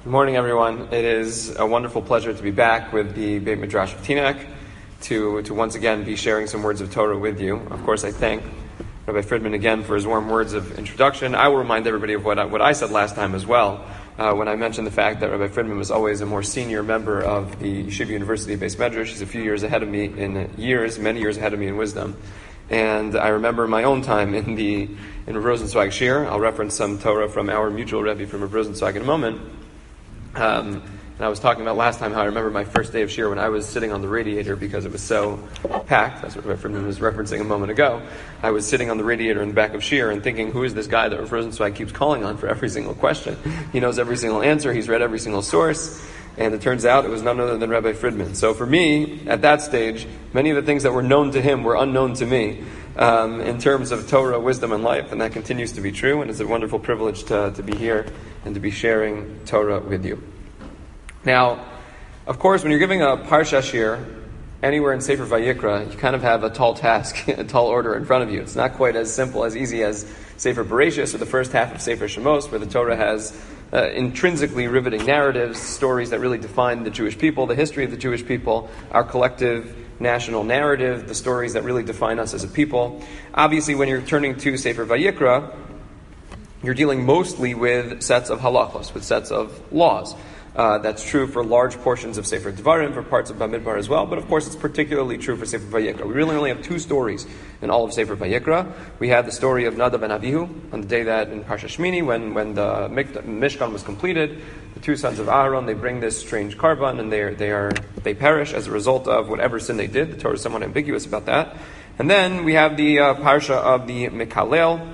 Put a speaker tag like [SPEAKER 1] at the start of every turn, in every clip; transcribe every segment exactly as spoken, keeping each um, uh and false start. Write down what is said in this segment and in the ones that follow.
[SPEAKER 1] Good morning, everyone. It is a wonderful pleasure to be back with the Beit Midrash of Teaneck to, to once again be sharing some words of Torah with you. Of course, I thank Rabbi Friedman again for his warm words of introduction. I will remind everybody of what I, what I said last time as well, uh, when I mentioned the fact that Rabbi Friedman was always a more senior member of the Yeshiva University Beis Medrash. He's a few years ahead of me in years, many years ahead of me in wisdom. And I remember my own time in the in Rav Rosenzweig Shir. I'll reference some Torah from our mutual Rebbe from Rav Rosenzweig in a moment. Um, and I was talking about last time how I remember my first day of Shir when I was sitting on the radiator because it was so packed. That's what Rabbi Friedman was referencing a moment ago. I was sitting on the radiator in the back of Shir and thinking, who is this guy that Rav Rosenzweig keeps calling on for every single question? He knows every single answer. He's read every single source. And it turns out it was none other than Rabbi Friedman. So for me, at that stage, many of the things that were known to him were unknown to me um, in terms of Torah, wisdom, and life. And that continues to be true. And it's a wonderful privilege to, to be here and to be sharing Torah with you. Now, of course, when you're giving a Parsha Shir anywhere in Sefer Vayikra, you kind of have a tall task, a tall order in front of you. It's not quite as simple, as easy as Sefer Bereshis or the first half of Sefer Shemos, where the Torah has uh, intrinsically riveting narratives, stories that really define the Jewish people, the history of the Jewish people, our collective national narrative, the stories that really define us as a people. Obviously, when you're turning to Sefer Vayikra, you're dealing mostly with sets of halachos, with sets of laws. Uh, that's true for large portions of Sefer Devarim, for parts of Bamidbar as well, but of course it's particularly true for Sefer Vayikra. We really only have two stories in all of Sefer Vayikra. We have the story of Nadav and Avihu, on the day that in Parsha Shmini, when, when the Mishkan was completed, the two sons of Aaron, they bring this strange karban, and they are, they are they perish as a result of whatever sin they did. The Torah is somewhat ambiguous about that. And then we have the uh, Parsha of the Mikalel.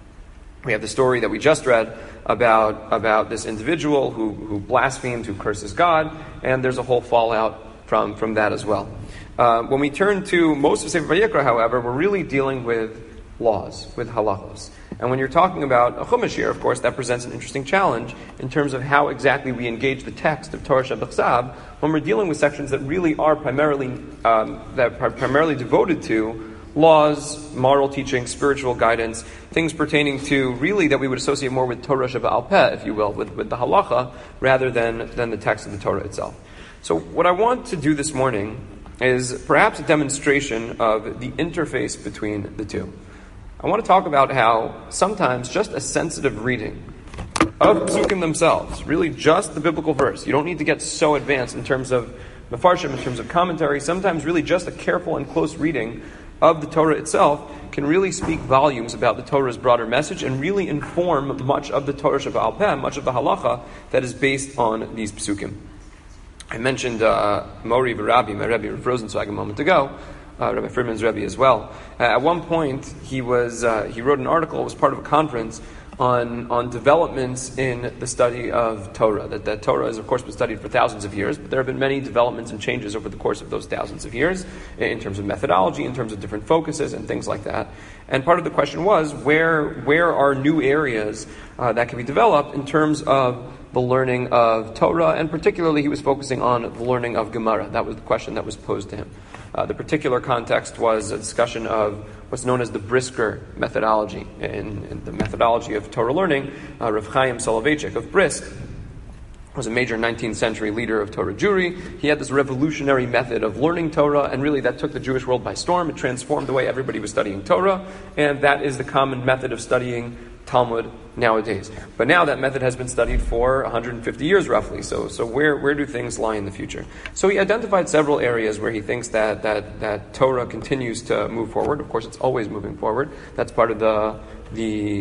[SPEAKER 1] We have the story that we just read about about this individual who, who blasphemed, who curses God, and there's a whole fallout from, from that as well. Uh, when we turn to most of Sefer Vayikra, however, we're really dealing with laws, with halachos. And when you're talking about a Chumash here, of course, that presents an interesting challenge in terms of how exactly we engage the text of Torah Shebechsav when we're dealing with sections that really are primarily um, that are primarily devoted to laws, moral teaching, spiritual guidance, things pertaining to really that we would associate more with Torah Sheba'al Peh, if you will, with, with the halacha, rather than, than the text of the Torah itself. So what I want to do this morning is perhaps a demonstration of the interface between the two. I want to talk about how sometimes just a sensitive reading of Psukim themselves, really just the biblical verse, you don't need to get so advanced in terms of Mefarshim, in terms of commentary, sometimes really just a careful and close reading of the Torah itself can really speak volumes about the Torah's broader message and really inform much of the Torah Sheba'al Peh, much of the halacha that is based on these psukim. I mentioned uh, Mori V'Rabbi, my Rebbe Rav Rosenzweig a moment ago, uh, Rabbi Friedman's Rebbe as well. Uh, at one point, he was uh, he wrote an article, it was part of a conference, on on developments in the study of Torah. That, that Torah has, of course, been studied for thousands of years, but there have been many developments and changes over the course of those thousands of years in terms of methodology, in terms of different focuses and things like that. And part of the question was, where where are new areas uh, that can be developed in terms of the learning of Torah, and particularly he was focusing on the learning of Gemara. That was the question that was posed to him. Uh, the particular context was a discussion of what's known as the Brisker methodology. In, in the methodology of Torah learning, uh, Rav Chaim Soloveitchik of Brisk was a major nineteenth century leader of Torah Jewry. He had this revolutionary method of learning Torah, and really that took the Jewish world by storm. It transformed the way everybody was studying Torah, and that is the common method of studying Talmud nowadays. But now that method has been studied for one hundred fifty years roughly. So so where, where do things lie in the future? So he identified several areas where he thinks that, that, that Torah continues to move forward. Of course, it's always moving forward. That's part of the the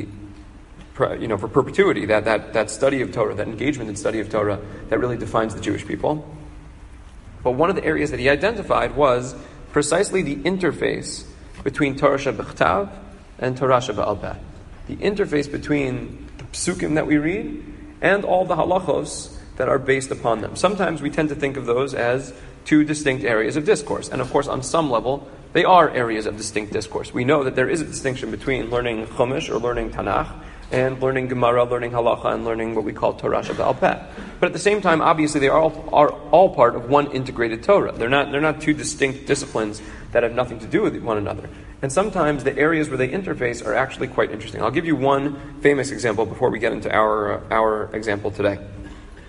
[SPEAKER 1] you know for perpetuity, that, that, that study of Torah, that engagement in study of Torah that really defines the Jewish people. But one of the areas that he identified was precisely the interface between Torah Shebechtav and Torah Sheba'al Peh. The interface between the psukim that we read and all the halachos that are based upon them. Sometimes we tend to think of those as two distinct areas of discourse. And of course, on some level, they are areas of distinct discourse. We know that there is a distinction between learning Chumash or learning Tanakh and learning Gemara, learning halacha, and learning what we call Torah Sheba'al Peh. But at the same time, obviously, they are all, are all part of one integrated Torah. They're not they're not two distinct disciplines that have nothing to do with one another. And sometimes the areas where they interface are actually quite interesting. I'll give you one famous example before we get into our uh, our example today.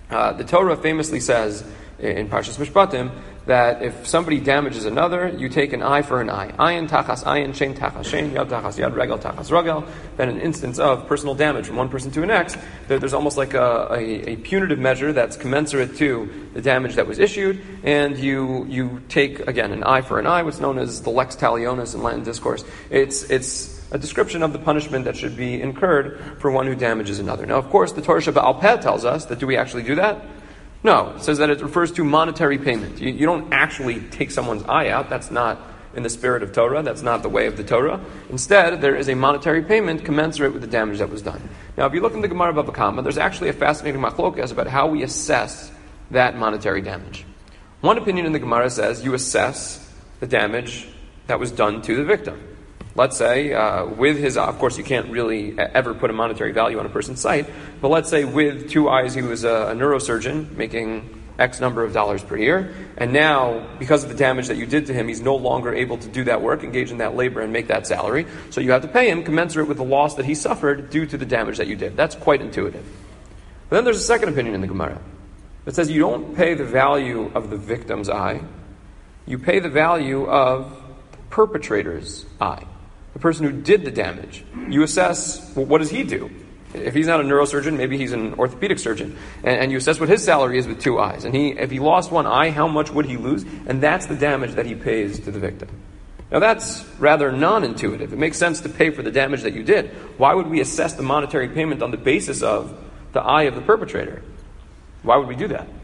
[SPEAKER 1] Uh, the Torah famously says in Parshas Mishpatim that if somebody damages another, you take an eye for an eye. Ayin tachas ayin, shein tachas shein, yad tachas yad, regel tachas regel. Then an instance of personal damage from one person to the next, there, there's almost like a, a, a punitive measure that's commensurate to the damage that was issued, and you you take, again, an eye for an eye, what's known as the lex talionis in Latin discourse. It's it's a description of the punishment that should be incurred for one who damages another. Now, of course, the Torah Sheba'al Peh tells us that do we actually do that? No, it says that it refers to monetary payment. You, you don't actually take someone's eye out. That's not in the spirit of Torah. That's not the way of the Torah. Instead, there is a monetary payment commensurate with the damage that was done. Now, if you look in the Gemara Bava Kama, there's actually a fascinating machlokas about how we assess that monetary damage. One opinion in the Gemara says you assess the damage that was done to the victim. Let's say, uh, with his, of course you can't really ever put a monetary value on a person's sight, but let's say with two eyes he was a, a neurosurgeon making X number of dollars per year, and now, because of the damage that you did to him, he's no longer able to do that work, engage in that labor, and make that salary, so you have to pay him commensurate with the loss that he suffered due to the damage that you did. That's quite intuitive. But then there's a second opinion in the Gemara that says you don't pay the value of the victim's eye, you pay the value of the perpetrator's eye. The person who did the damage. You assess, well, what does he do? If he's not a neurosurgeon, maybe he's an orthopedic surgeon. And, and you assess what his salary is with two eyes. And he, if he lost one eye, how much would he lose? And that's the damage that he pays to the victim. Now that's rather non-intuitive. It makes sense to pay for the damage that you did. Why would we assess the monetary payment on the basis of the eye of the perpetrator? Why would we do that?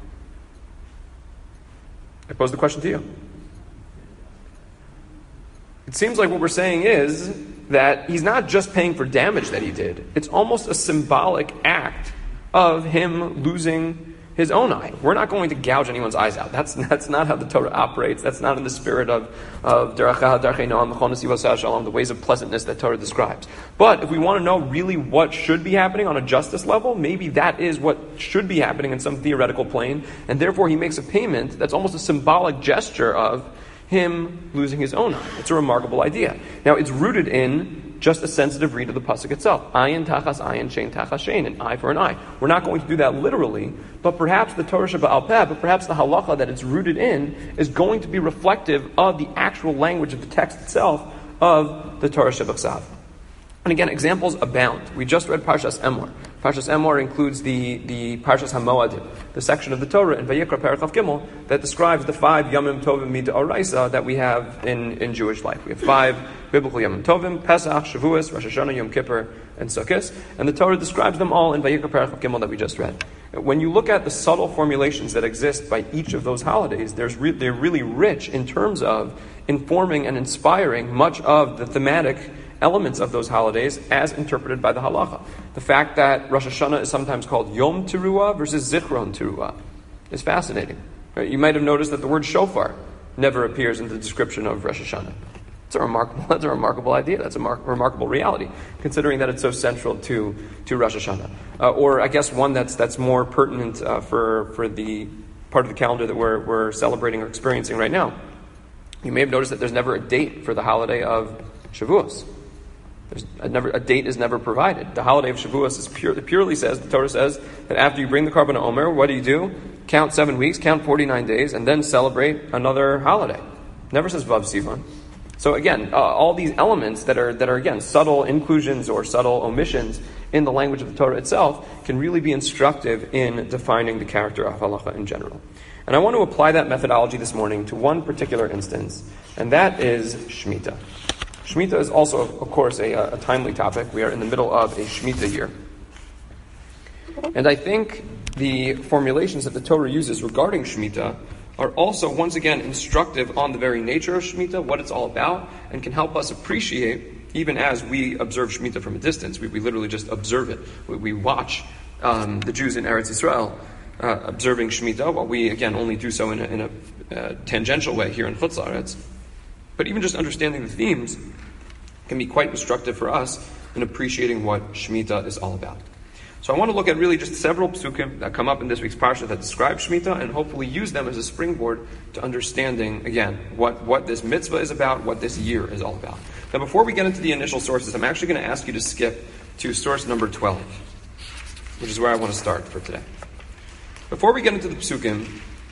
[SPEAKER 1] I pose the question to you. It seems like what we're saying is that he's not just paying for damage that he did. It's almost a symbolic act of him losing his own eye. We're not going to gouge anyone's eyes out. That's that's not how the Torah operates. That's not in the spirit of of the ways of pleasantness that Torah describes. But if we want to know really what should be happening on a justice level, maybe that is what should be happening in some theoretical plane, and therefore he makes a payment that's almost a symbolic gesture of him losing his own eye. It's a remarkable idea. Now, it's rooted in just a sensitive read of the pasuk itself. Ayin tachas ayin, shein tachas shein, an eye for an eye. We're not going to do that literally, but perhaps the Torah Sheba'al Peh, but perhaps the halacha that it's rooted in is going to be reflective of the actual language of the text itself of the Torah Shebachsav. And again, examples abound. We just read Parshas Emor. Parshas Emor includes the, the Parshas HaMoadim, the section of the Torah in Vayikra Perek Chav Gimel that describes the five Yomim Tovim Mid'oraisa that we have in, in Jewish life. We have five biblical Yomim Tovim: Pesach, Shavuos, Rosh Hashanah, Yom Kippur, and Sukkot. And the Torah describes them all in Vayikra Perek Chav Gimel that we just read. When you look at the subtle formulations that exist by each of those holidays, there's re- they're really rich in terms of informing and inspiring much of the thematic elements of those holidays as interpreted by the halacha. The fact that Rosh Hashanah is sometimes called Yom Teruah versus Zichron Teruah is fascinating. Right? You might have noticed that the word shofar never appears in the description of Rosh Hashanah. It's a remarkable, that's a remarkable idea. That's a mar- remarkable reality, considering that it's so central to, to Rosh Hashanah. Uh, or I guess one that's that's more pertinent uh, for, for the part of the calendar that we're, we're celebrating or experiencing right now. You may have noticed that there's never a date for the holiday of Shavuos. There's a, never, a date is never provided. The holiday of Shavuos is pure, it purely says, the Torah says, that after you bring the Karban Omer, what do you do? Count seven weeks, count forty-nine days, and then celebrate another holiday. Never says Vav Sivan. So again, uh, all these elements that are, that are again, subtle inclusions or subtle omissions in the language of the Torah itself can really be instructive in defining the character of halacha in general. And I want to apply that methodology this morning to one particular instance, and that is Shemitah. Shemitah is also, of course, a, a timely topic. We are in the middle of a Shemitah year. And I think the formulations that the Torah uses regarding Shemitah are also, once again, instructive on the very nature of Shemitah, what it's all about, and can help us appreciate, even as we observe Shemitah from a distance. We, we literally just observe it. We, we watch um, the Jews in Eretz Yisrael uh, observing Shemitah, while we, again, only do so in a, in a uh, tangential way here in Chutz La'aretz. But even just understanding the themes can be quite instructive for us in appreciating what Shemitah is all about. So I want to look at really just several psukim that come up in this week's parsha that describe Shemitah and hopefully use them as a springboard to understanding, again, what, what this mitzvah is about, what this year is all about. Now before we get into the initial sources, I'm actually going to ask you to skip to source number twelve, which is where I want to start for today. Before we get into the psukim,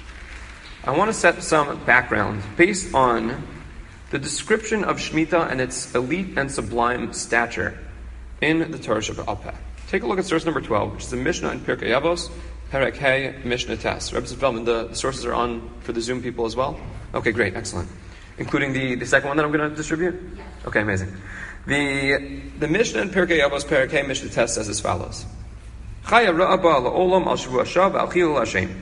[SPEAKER 1] I want to set some background based on the description of Shemitah and its elite and sublime stature in the Torah Sheba'al Peh. Take a look at source number twelve, which is the Mishnah in Pirkei Avos, Perek Hey, Mishnah Tes. Rebbe Feldman, the, the sources are on for the Zoom people as well? Okay, great, excellent. Including the, the second one that I'm going to distribute? Okay, amazing. The the Mishnah in Pirkei Avos, Perek Hey, Mishnah Tes says as follows. Chaya ra'aba la'olam al shavu hashav al chilul Hashem.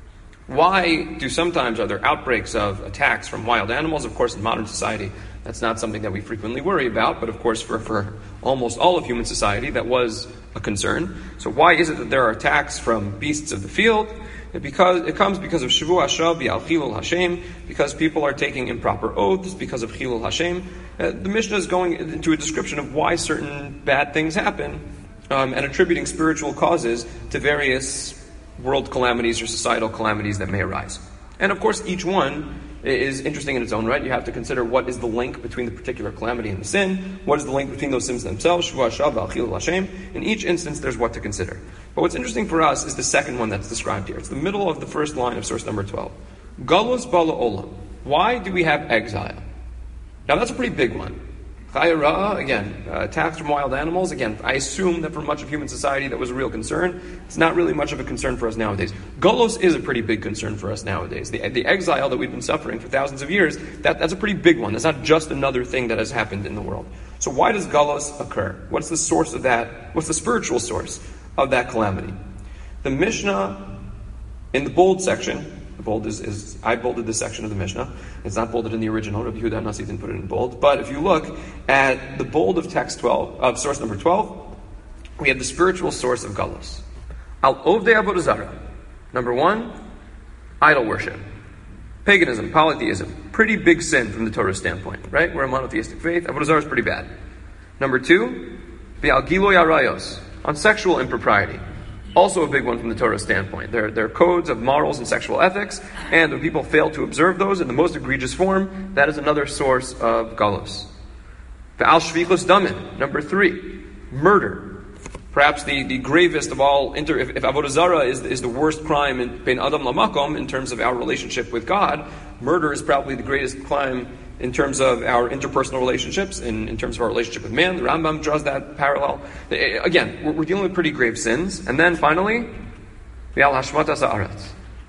[SPEAKER 1] Why do sometimes are there outbreaks of attacks from wild animals? Of course, in modern society, that's not something that we frequently worry about, but of course, for, for almost all of human society, that was a concern. So why is it that there are attacks from beasts of the field? It, because, it comes because of Shavu Hashav Bi'al Chilul Hashem, because people are taking improper oaths, because of Chilul Hashem. Uh, the Mishnah is going into a description of why certain bad things happen, um, and attributing spiritual causes to various world calamities or societal calamities that may arise. And of course, each one is interesting in its own right. You have to consider what is the link between the particular calamity and the sin, what is the link between those sins themselves, Shavu Hashav Al Chilul Hashem. In each instance, there's what to consider. But what's interesting for us is the second one that's described here. It's the middle of the first line of source number twelve. Galus Bala Olam. Why do we have exile? Now that's a pretty big one. Chaya Ra'ah, again, uh, attacks from wild animals. Again, I assume that for much of human society that was a real concern. It's not really much of a concern for us nowadays. Golos is a pretty big concern for us nowadays. The, the exile that we've been suffering for thousands of years, that, that's a pretty big one. That's not just another thing that has happened in the world. So why does Golos occur? What's the source of that? What's the spiritual source of that calamity? The Mishnah, in the bold section, the bold is, is, I bolded this section of the Mishnah. It's not bolded in the original. Rabbi Yehuda Nasi didn't put it in bold. But if you look at the bold of text twelve, of source number twelve, we have the spiritual source of Galus. Al Ovdei Avodah Zarah. Number one, idol worship. Paganism, polytheism. Pretty big sin from the Torah standpoint, right? We're a monotheistic faith. Avodah Zarah is pretty bad. Number two, Bi'al Giloy Arayos. On sexual impropriety. Also a big one from the Torah standpoint. There, there are codes of morals and sexual ethics, and when people fail to observe those in the most egregious form, that is another source of galus. Ve'al shvichus damin, number three, murder. Perhaps the, the gravest of all, inter, if, if Avodah Zarah is, is the worst crime in Ben Adam Lamakom in terms of our relationship with God, murder is probably the greatest crime in terms of our interpersonal relationships, in, in terms of our relationship with man. The Rambam draws that parallel. Again, we're, we're dealing with pretty grave sins. And then finally, V'al hashmatas ha'aretz,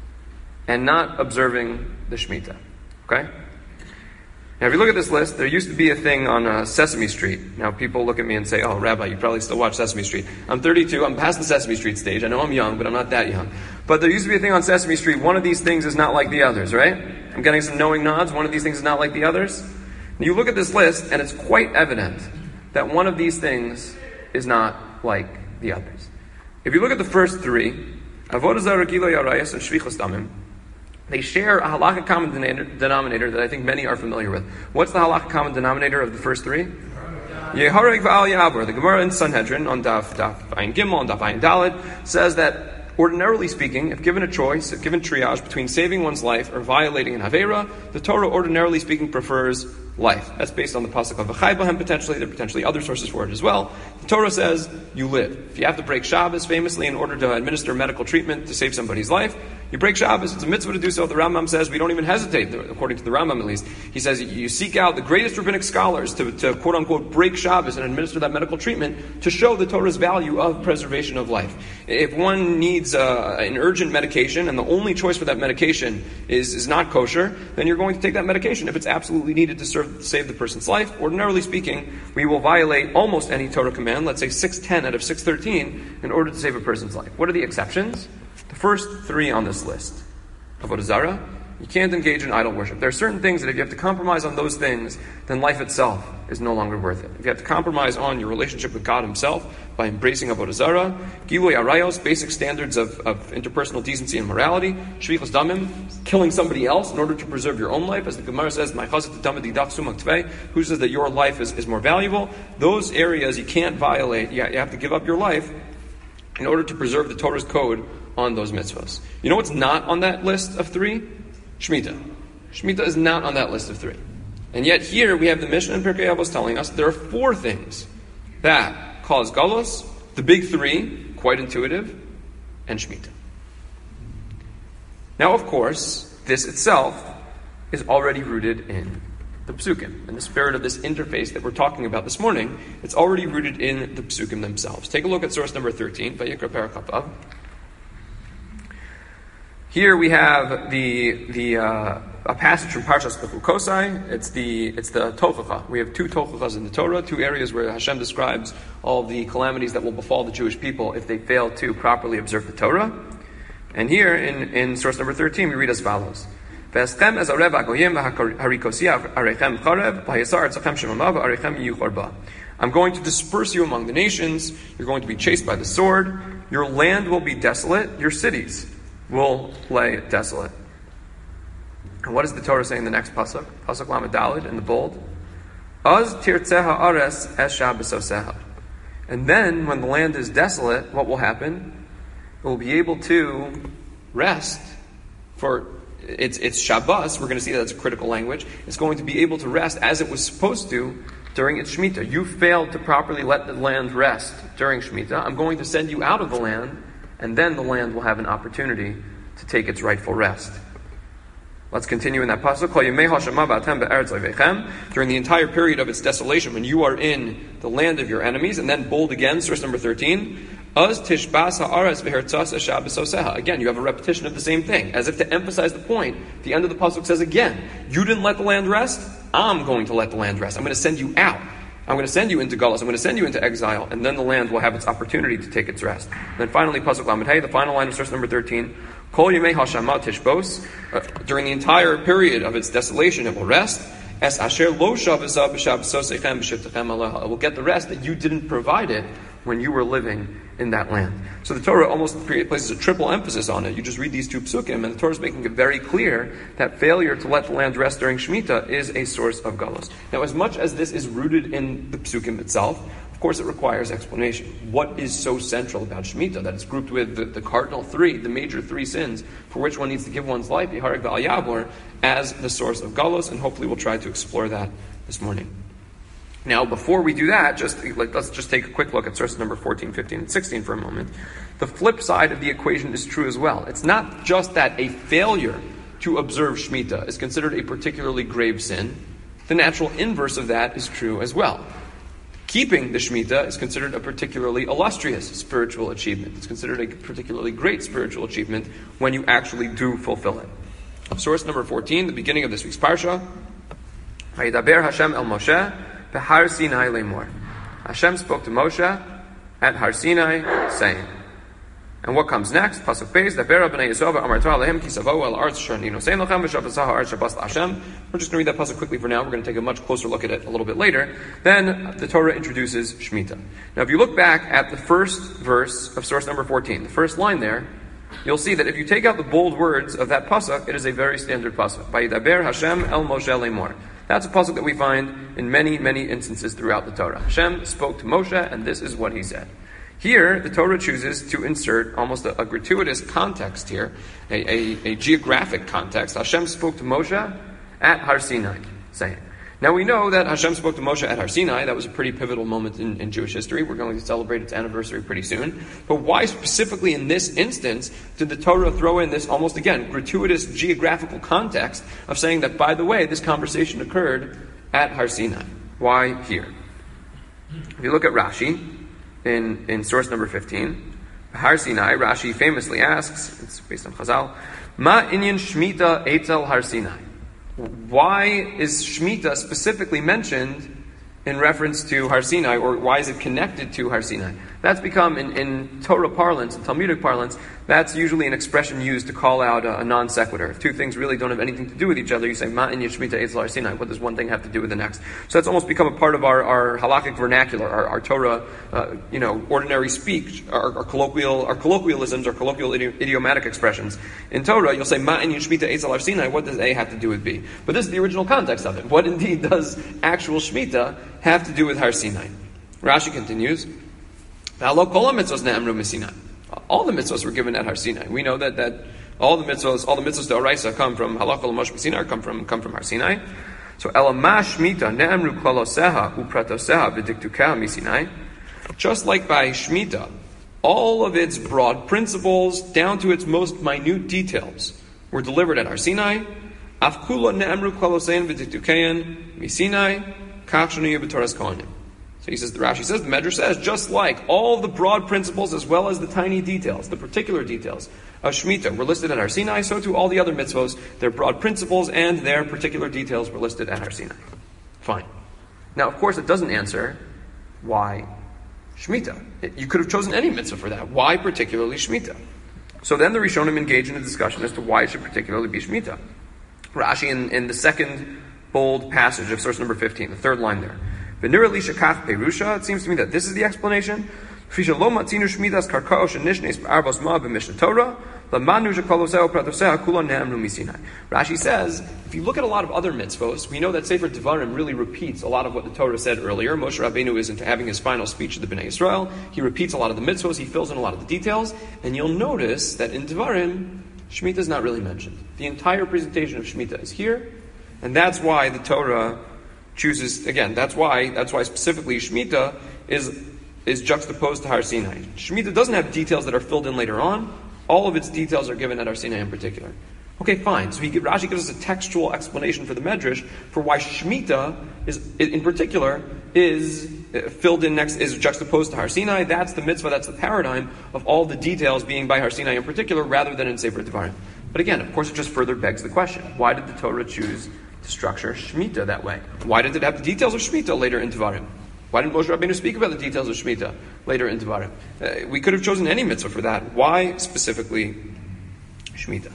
[SPEAKER 1] and not observing the Shemitah. Okay? Now, if you look at this list, there used to be a thing on uh, Sesame Street. Now, people look at me and say, oh, Rabbi, you probably still watch Sesame Street. I'm thirty-two, I'm past the Sesame Street stage. I know I'm young, but I'm not that young. But there used to be a thing on Sesame Street, one of these things is not like the others, right? I'm getting some knowing nods, one of these things is not like the others. And you look at this list, and it's quite evident that one of these things is not like the others. If you look at the first three, Avodah Zarah, Giloy Arayos, and Shvichus Damim, they share a halakhic common denominator that I think many are familiar with. What's the halakhic common denominator of the first three? Yehareg v'al yabur. The Gemara in Sanhedrin on Daf Daf Ayin Gimel and Daf Ayin Daled says that ordinarily speaking, if given a choice, if given triage between saving one's life or violating an Havera, the Torah ordinarily speaking prefers life. That's based on the pasuk of V'chai Bahem potentially. There are potentially other sources for it as well. The Torah says you live. If you have to break Shabbos famously in order to administer medical treatment to save somebody's life, you break Shabbos. It's a mitzvah to do so. The Rambam says we don't even hesitate, according to the Rambam at least. He says you seek out the greatest rabbinic scholars to, to quote unquote break Shabbos and administer that medical treatment to show the Torah's value of preservation of life. If one needs uh, an urgent medication and the only choice for that medication is, is not kosher, then you're going to take that medication if it's absolutely needed to serve save the person's life. Ordinarily speaking, we will violate almost any Torah command, let's say six ten out of six thirteen, in order to save a person's life. What are the exceptions? The first three on this list. Avodah Zarah, you can't engage in idol worship. There are certain things that if you have to compromise on those things, then life itself is no longer worth it. If you have to compromise on your relationship with God Himself by embracing Avodah Zarah, Giloy Arayos, basic standards of, of interpersonal decency and morality, Shvichus Damim, killing somebody else in order to preserve your own life, as the Gemara says, who says that your life is, is more valuable, those areas you can't violate, you, you have to give up your life in order to preserve the Torah's code on those mitzvahs. You know what's not on that list of three? Shemitah. Shemitah is not on that list of three. And yet here we have the Mishnah in Pirkei Avos telling us there are four things that cause galus, the big three, quite intuitive, and Shemitah. Now, of course, this itself is already rooted in the Psukim. In the spirit of this interface that we're talking about this morning, it's already rooted in the Psukim themselves. Take a look at source number thirteen, Vayikra Perek Vav. Here we have the the uh, a passage from Parshas Bechukosai. It's the it's the Tochacha. We have two Tochachas in the Torah, two areas where Hashem describes all the calamities that will befall the Jewish people if they fail to properly observe the Torah. And here in, in source number thirteen, we read as follows: "Ve'eschem ez areb hagoyim harikosia arechem charev v'hayasar artzachem shemamav arechem yucharba." I'm going to disperse you among the nations. You're going to be chased by the sword. Your land will be desolate. Your cities will lay desolate. And what does the Torah say in the next pasuk? Pasuk Lamed Daled in the bold. Az tirtzeha ares esha b'soseha. And then, when the land is desolate, what will happen? It will be able to rest for its its Shabbos. We're going to see that it's a critical language. It's going to be able to rest as it was supposed to during its Shemitah. You failed to properly let the land rest during Shemitah. I'm going to send you out of the land, and then the land will have an opportunity to take its rightful rest. Let's continue in that pasuk. During the entire period of its desolation, when you are in the land of your enemies, and then bold again, source number thirteen. Again, you have a repetition of the same thing, as if to emphasize the point. The end of the pasuk says again, you didn't let the land rest, I'm going to let the land rest. I'm going to send you out. I'm going to send you into Galus. I'm going to send you into exile, and then the land will have its opportunity to take its rest. And then finally, pasuk Lamed Hey, the final line of source number thirteen. Kol yemei hashama tishbos. During the entire period of its desolation, it will rest. Es asher lo shavasa b'shabsosechem b'shivtechem aleha. It will get the rest that you didn't provide it when you were living in that land. So the Torah almost places a triple emphasis on it. You just read these two psukim, and the Torah is making it very clear that failure to let the land rest during Shemitah is a source of galus. Now, as much as this is rooted in the psukim itself, of course it requires explanation. What is so central about Shemitah that it's grouped with the, the cardinal three, the major three sins, for which one needs to give one's life, Yihareg V'al Yavor, as the source of galus, and hopefully we'll try to explore that this morning. Now, before we do that, just let's just take a quick look at sources number fourteen, fifteen, and sixteen for a moment. The flip side of the equation is true as well. It's not just that a failure to observe Shemitah is considered a particularly grave sin. The natural inverse of that is true as well. Keeping the Shemitah is considered a particularly illustrious spiritual achievement. It's considered a particularly great spiritual achievement when you actually do fulfill it. Source number fourteen, the beginning of this week's Parsha. Vayidaber Hashem el Moshe Har Sinai Lemor. Hashem spoke to Moshe at Har Sinai, saying, and what comes next? Pasuk Beis, Daber b'nei Yisrael v'amartu alehem ki savohu el artz asher ninu sein lachem v'shavasah ha'artz shabas la'Hashem. We're just going to read that pasuk quickly for now. We're going to take a much closer look at it a little bit later. Then the Torah introduces Shemitah. Now, if you look back at the first verse of source number fourteen, the first line there, you'll see that if you take out the bold words of that pasuk, it is a very standard pasuk. Vayidaber Hashem el Moshe Lemor. That's a pasuk that we find in many, many instances throughout the Torah. Hashem spoke to Moshe, and this is what he said. Here, the Torah chooses to insert almost a, a gratuitous context here, a, a, a geographic context. Hashem spoke to Moshe at Har Sinai, saying. Now we know that Hashem spoke to Moshe at Har Sinai. That was a pretty pivotal moment in, in Jewish history. We're going to celebrate its anniversary pretty soon. But why specifically in this instance did the Torah throw in this almost, again, gratuitous geographical context of saying that, by the way, this conversation occurred at Har Sinai? Why here? If you look at Rashi, in, in source number fifteen, Har Sinai, Rashi famously asks, it's based on Chazal, Ma inyan Shmita etzel Har Sinai? Why is Shemitah specifically mentioned in reference to Har Sinai, or why is it connected to Har Sinai? That's become, in, in Torah parlance, in Talmudic parlance, that's usually an expression used to call out a, a non sequitur. If two things really don't have anything to do with each other, you say, Ma in Shemitah etzel Har Sinai. What does one thing have to do with the next? So that's almost become a part of our, our halakhic vernacular, our, our Torah, uh, you know, ordinary speech, our, our colloquial, our colloquialisms, our colloquial idi- idiomatic expressions. In Torah, you'll say, Ma in Shemitah etzel Har Sinai. What does A have to do with B? But this is the original context of it. What indeed does actual Shemitah have to do with Har Sinai? Rashi continues, all the mitzvahs were given at Har Sinai. We know that, that all the mitzvahs, all the mitzvahs to Araisa come from Halakha l'Moshe B'Sinai, come from come from Har Sinai. So Elama Shmita ne'emru klaloseha upratoseha v'diktukeha misinai. Just like by Shemitah, all of its broad principles down to its most minute details were delivered at Har Sinai. Afkula ne'emru klalosein v'tiktukein misinai kach shenu b'Torah's kohanim. So he says, the Rashi says, the Medrash says, just like all the broad principles as well as the tiny details, the particular details of Shemitah were listed at Har Sinai, so too all the other mitzvos, their broad principles and their particular details were listed at Har Sinai. Fine. Now, of course, it doesn't answer why Shemitah. It, you could have chosen any mitzvah for that. Why particularly Shemitah? So then the Rishonim engage in a discussion as to why it should particularly be Shemitah. Rashi, in, in the second bold passage of source number fifteen, the third line there, it seems to me that this is the explanation. Rashi says, if you look at a lot of other mitzvos, we know that Sefer Devarim really repeats a lot of what the Torah said earlier. Moshe Rabbeinu is into having his final speech to the Bnei Yisrael. He repeats a lot of the mitzvos, he fills in a lot of the details, and you'll notice that in Devarim, Shemitah is not really mentioned. The entire presentation of Shemitah is here, and that's why the Torah chooses, again, that's why, that's why specifically Shemitah is, is juxtaposed to Har Sinai. Shemitah doesn't have details that are filled in later on. All of its details are given at Har Sinai in particular. Okay, fine. So he, Rashi gives us a textual explanation for the Medrash for why Shemitah is, in particular, is filled in next, is juxtaposed to Har Sinai. That's the mitzvah, that's the paradigm of all the details being by Har Sinai in particular, rather than in Sefer Devarim. But again, of course, it just further begs the question: why did the Torah choose to structure Shemitah that way? Why did it have the details of Shemitah later in Devarim? Why didn't Moshe Rabbeinu speak about the details of Shemitah later in Devarim? Uh, we could have chosen any mitzvah for that. Why specifically Shemitah?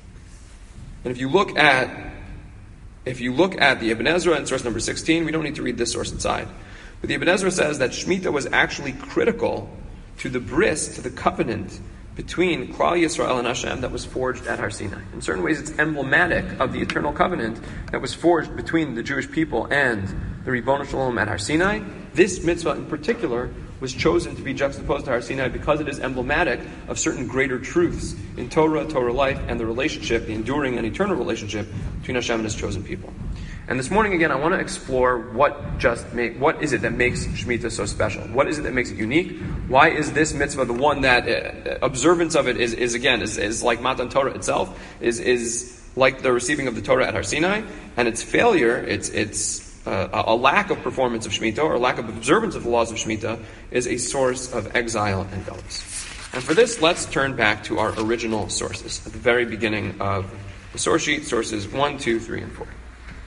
[SPEAKER 1] And if you look at if you look at the Ibn Ezra in source number sixteen, we don't need to read this source inside, but the Ibn Ezra says that Shemitah was actually critical to the bris, to the covenant between Klal Yisrael and Hashem that was forged at Har Sinai. In certain ways, it's emblematic of the eternal covenant that was forged between the Jewish people and the Ribono Shel Olam at Har Sinai. This mitzvah in particular was chosen to be juxtaposed to Har Sinai because it is emblematic of certain greater truths in Torah, Torah life, and the relationship, the enduring and eternal relationship between Hashem and His chosen people. And this morning, again, I want to explore what just make, what is it that makes Shemitah so special? What is it that makes it unique? Why is this mitzvah the one that uh, observance of it is, is again, is, is like Matan Torah itself, is is like the receiving of the Torah at Har Sinai, and its failure, its its uh, a lack of performance of Shemitah or a lack of observance of the laws of Shemitah is a source of exile and galus. And for this, let's turn back to our original sources at the very beginning of the source sheet, sources one, two, three, and four.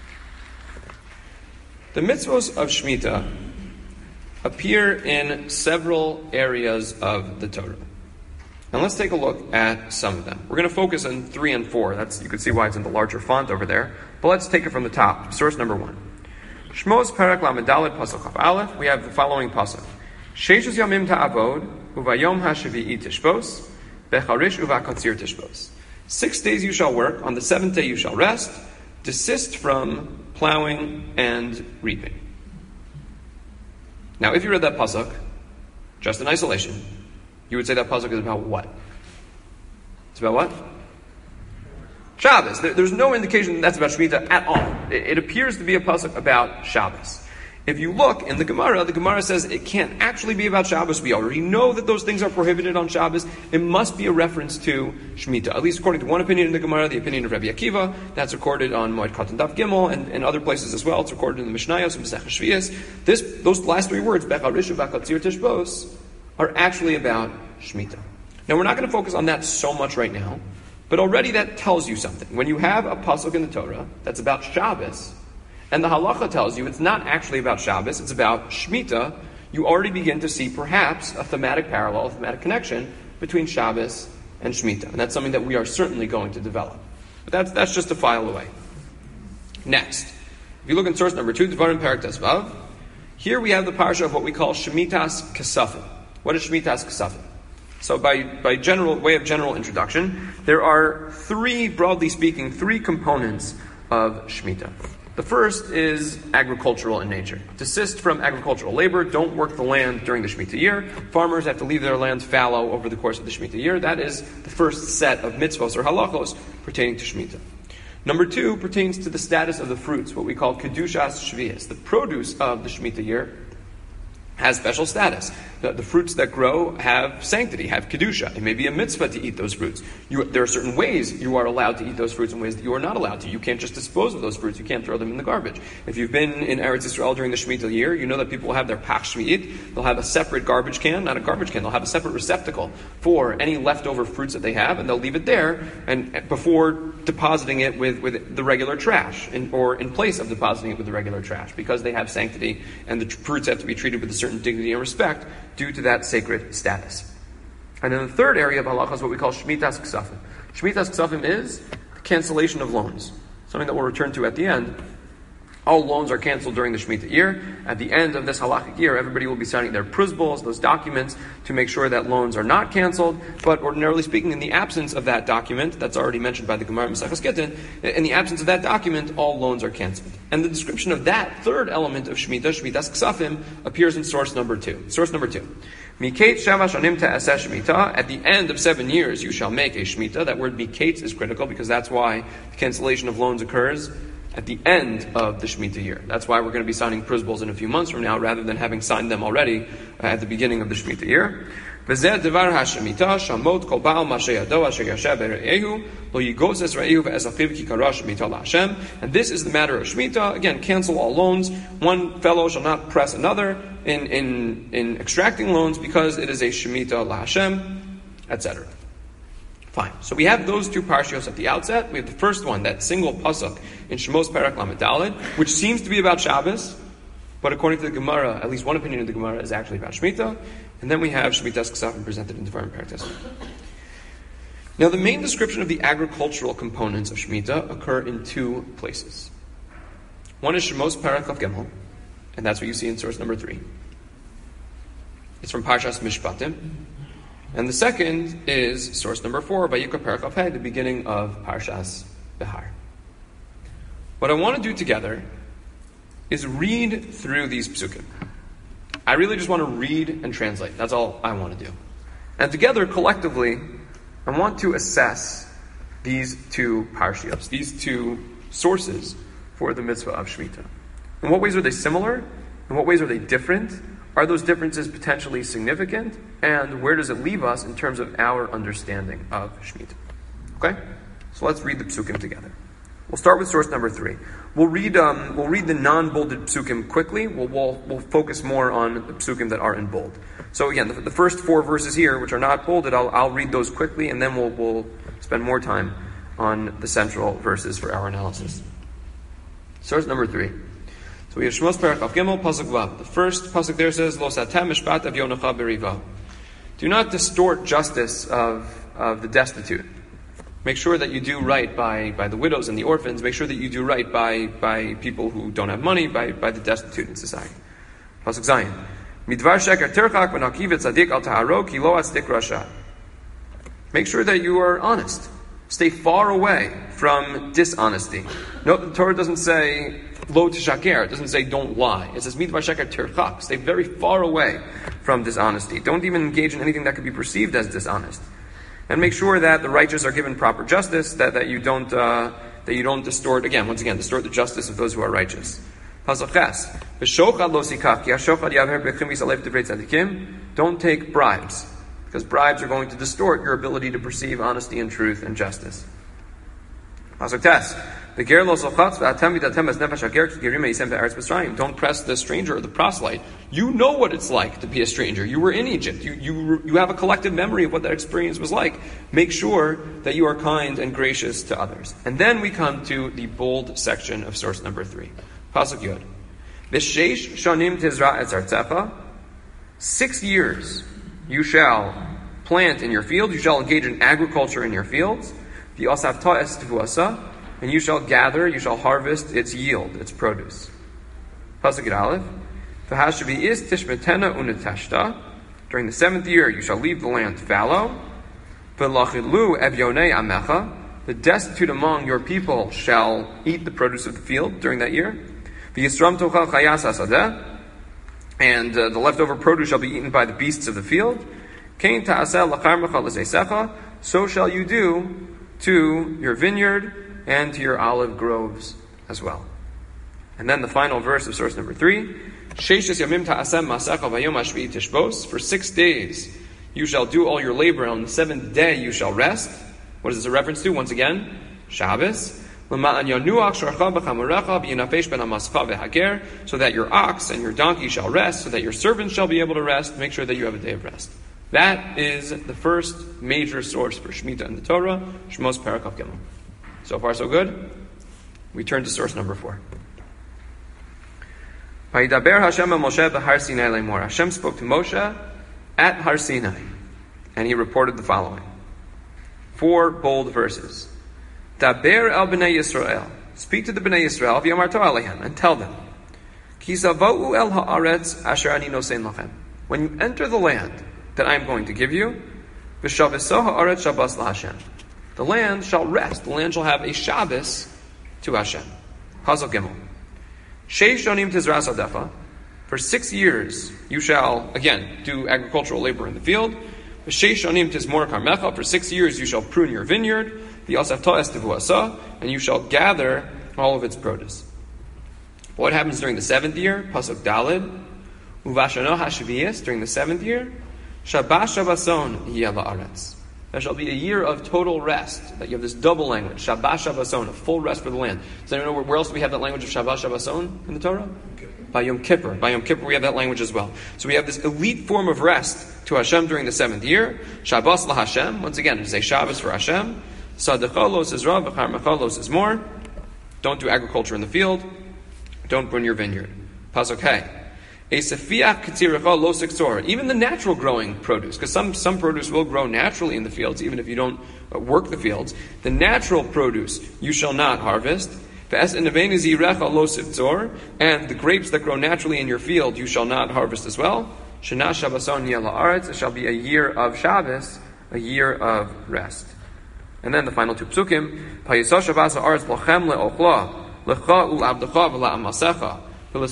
[SPEAKER 1] The mitzvos of Shemitah appear in several areas of the Torah. And let's take a look at some of them. We're going to focus on three and four. That's, you can see why it's in the larger font over there. But let's take it from the top. Source number one. Shmos Perek Lamed Daled Pasuk Chaf Aleph. We have the following pasuk: Sheishus Yamim Ta'avod Uvayom HaShavi'i Tishbos Becharish Uvakatzir Tishbos. Six days you shall work. On the seventh day you shall rest. Desist from plowing and reaping. Now, if you read that pasuk just in isolation, you would say that pasuk is about what? It's about what? Shabbos. There, there's no indication that that's about Shemitah at all. It, it appears to be a pasuk about Shabbos. If you look in the Gemara, the Gemara says it can't actually be about Shabbos. We already know that those things are prohibited on Shabbos. It must be a reference to Shemitah. At least according to one opinion in the Gemara, the opinion of Rabbi Akiva, that's recorded on Moed Katan Daf Gimel and, and other places as well. It's recorded in the Mishnayos and Masechah Shvius. This, those last three words, Becharishu Vakatzir Tishbos, are actually about Shemitah. Now, we're not going to focus on that so much right now, but already that tells you something. When you have a pasuk in the Torah that's about Shabbos, and the halacha tells you it's not actually about Shabbos, it's about Shemitah, you already begin to see perhaps a thematic parallel, a thematic connection between Shabbos and Shemitah. And that's something that we are certainly going to develop. But that's that's just a file away. Next, if you look in source number two, Devarim Perek Tesvav, here we have the parsha of what we call Shemitas Kesafim. What is Shemitas Kesafim? So by, by general way of general introduction, there are three, broadly speaking, three components of Shemitah. The first is agricultural in nature. Desist from agricultural labor. Don't work the land during the Shemitah year. Farmers have to leave their land fallow over the course of the Shemitah year. That is the first set of mitzvos or halachos pertaining to Shemitah. Number two pertains to the status of the fruits, what we call Kedushas Shvius, the produce of the Shemitah year, has special status. The, the fruits that grow have sanctity, have kedusha. It may be a mitzvah to eat those fruits. You, there are certain ways you are allowed to eat those fruits and ways that you are not allowed to. You can't just dispose of those fruits. You can't throw them in the garbage. If you've been in Eretz Yisrael during the Shemitah year, you know that people will have their pach shmi'it. They'll have a separate garbage can, not a garbage can. They'll have a separate receptacle for any leftover fruits that they have, and they'll leave it there and before depositing it with, with the regular trash, in, or in place of depositing it with the regular trash, because they have sanctity and the tr- fruits have to be treated with a certain dignity and respect due to that sacred status. And then the third area of halacha is what we call Shmitas Ksafim. Shmitas Ksafim is the cancellation of loans, something that we'll return to at the end. All loans are canceled during the Shemitah year. At the end of this halachic year, everybody will be signing their pruzbos, those documents, to make sure that loans are not canceled. But ordinarily speaking, in the absence of that document, that's already mentioned by the Gemara Maseches Gittin, in the absence of that document, all loans are canceled. And the description of that third element of Shemitah, Shmitas Ksafim, appears in source number two. Source number two. Miketz sheva shanim te'aseh Shemitah. At the end of seven years, you shall make a Shemitah. That word miketz is critical because that's why the cancellation of loans occurs at the end of the Shemitah year. That's why we're going to be signing pruzbos in a few months from now, rather than having signed them already uh, at the beginning of the Shemitah year. V'zeh devar ha'Shemitah shamot kol ba'al ma'aseh yado asher yashev be're'ehu lo yigoses re'ehu ve'esachiv ki kara Shemitah la'Hashem. And this is the matter of Shemitah. Again, cancel all loans. One fellow shall not press another in in in extracting loans because it is a Shemitah la'Hashem, et cetera. Fine. So we have those two parshios at the outset. We have the first one, that single pasuk in Shemos Perek Lamed Daled, which seems to be about Shabbos, but according to the Gemara, at least one opinion of the Gemara is actually about Shemitah. And then we have Shmitas Ksafim presented in Devarim Perek Tes. Now, the main description of the agricultural components of Shemitah occur in two places. One is Shemos Perek Lav Gimel, and that's what you see in source number three. It's from Parshas Mishpatim. And the second is source number four, Vayikra Perek Lav Hei, the beginning of Parshas Behar. What I want to do together is read through these psukim. I really just want to read and translate. That's all I want to do. And together, collectively, I want to assess these two parshios, these two sources for the mitzvah of Shemitah. In what ways are they similar? In what ways are they different? Are those differences potentially significant? And where does it leave us in terms of our understanding of Shemitah? Okay? So let's read the psukim together. We'll start with source number three. We'll read um, we'll read the non-bolded psukim quickly. We'll, we'll we'll focus more on the psukim that are in bold. So again, the, the first four verses here, which are not bolded, I'll I'll read those quickly, and then we'll we'll spend more time on the central verses for our analysis. Source number three. So we have Shemos Perek Lav Gimel Pasuk Vav. The first pasuk there says, "Lo satem mishpat avyonecha beriva." Do not distort justice of of the destitute. Make sure that you do right by, by the widows and the orphans. Make sure that you do right by, by people who don't have money, by, by the destitute in society. Pasuk Zayin. Midvar sheker tirchak v'nakiv et tzadik al taharo ki lo atzdik rasha. Make sure that you are honest. Stay far away from dishonesty. Note the Torah doesn't say lo tishaker. It doesn't say don't lie. It says midvar sheker tirchak. Stay very far away from dishonesty. Don't even engage in anything that could be perceived as dishonest. And make sure that the righteous are given proper justice, that, that you don't uh, that you don't distort, again, once again, distort the justice of those who are righteous. Pasuk Ches. Don't take bribes, because bribes are going to distort your ability to perceive honesty and truth and justice. Pasuk Tes. Don't press the stranger or the proselyte. You know what it's like to be a stranger. You were in Egypt. You, you, you have a collective memory of what that experience was like. Make sure that you are kind and gracious to others. And then we come to the bold section of source number three. Pasuk Yod. V'sheish shanim tizra et zartzecha. Six years you shall plant in your field. You shall engage in agriculture in your fields. V'yasavta es tevuasa. And you shall gather, you shall harvest its yield, its produce. Pasuk Yud Aleph. V'hashavi is tishmetena unetashta. During the seventh year you shall leave the land fallow. V'lachidlu evyonei amecha. The destitute among your people shall eat the produce of the field during that year. V'yisram tochal chayas hasadeh. And uh, the leftover produce shall be eaten by the beasts of the field. Kein ta'aseh lacharmecha l'zeisecha. So shall you do to your vineyard and to your olive groves as well. And then the final verse of source number three. For six days you shall do all your labor, and on the seventh day you shall rest. What is this a reference to? Once again, Shabbos. So that your ox and your donkey shall rest, so that your servants shall be able to rest. Make sure that you have a day of rest. That is the first major source for Shemitah in the Torah, Shmos Perek Kaf Gimel. So far, so good. We turn to source number four. Hashem spoke to Moshe at Har Sinai, and he reported the following. Four bold verses. Daber el b'nei Yisrael. Speak to the b'nei Yisrael, v'yamarto alehem, and tell them. Ki zavou el haaretz asher ani nosein lachem. When you enter the land that I am going to give you, v'shaviso haaretz shabbos laHashem. The land shall rest. The land shall have a Shabbos to Hashem. Pasuk Gimel. Sheish shonim tizras adecha. For six years you shall, again, do agricultural labor in the field. V'sheish shonim tizmor karmecha. For six years you shall prune your vineyard. And you shall gather all of its produce. What happens during the seventh year? Pasuk Dalid. Uvashano hashviyas. During the seventh year, Shabbat Shabbason yeh la'aretz. There shall be a year of total rest. That you have this double language, Shabbat Shabbason, a full rest for the land. Does anyone know where, where else do we have that language of Shabbat Shabbason in the Torah? By Yom Kippur. By Yom Kippur we have that language as well. So we have this elite form of rest to Hashem during the seventh year. Shabbos la Hashem. Once again, it's a Shabbos for Hashem. Sadechalos is rav, v'charmechalos is more. Don't do agriculture in the field. Don't burn your vineyard. Pasuk Hey. Even the natural growing produce, because some, some produce will grow naturally in the fields, even if you don't work the fields. The natural produce you shall not harvest. And the grapes that grow naturally in your field you shall not harvest as well. Shana Shabbason yeh la'aretz. It shall be a year of Shabbos, a year of rest. And then the final two psukim. I'm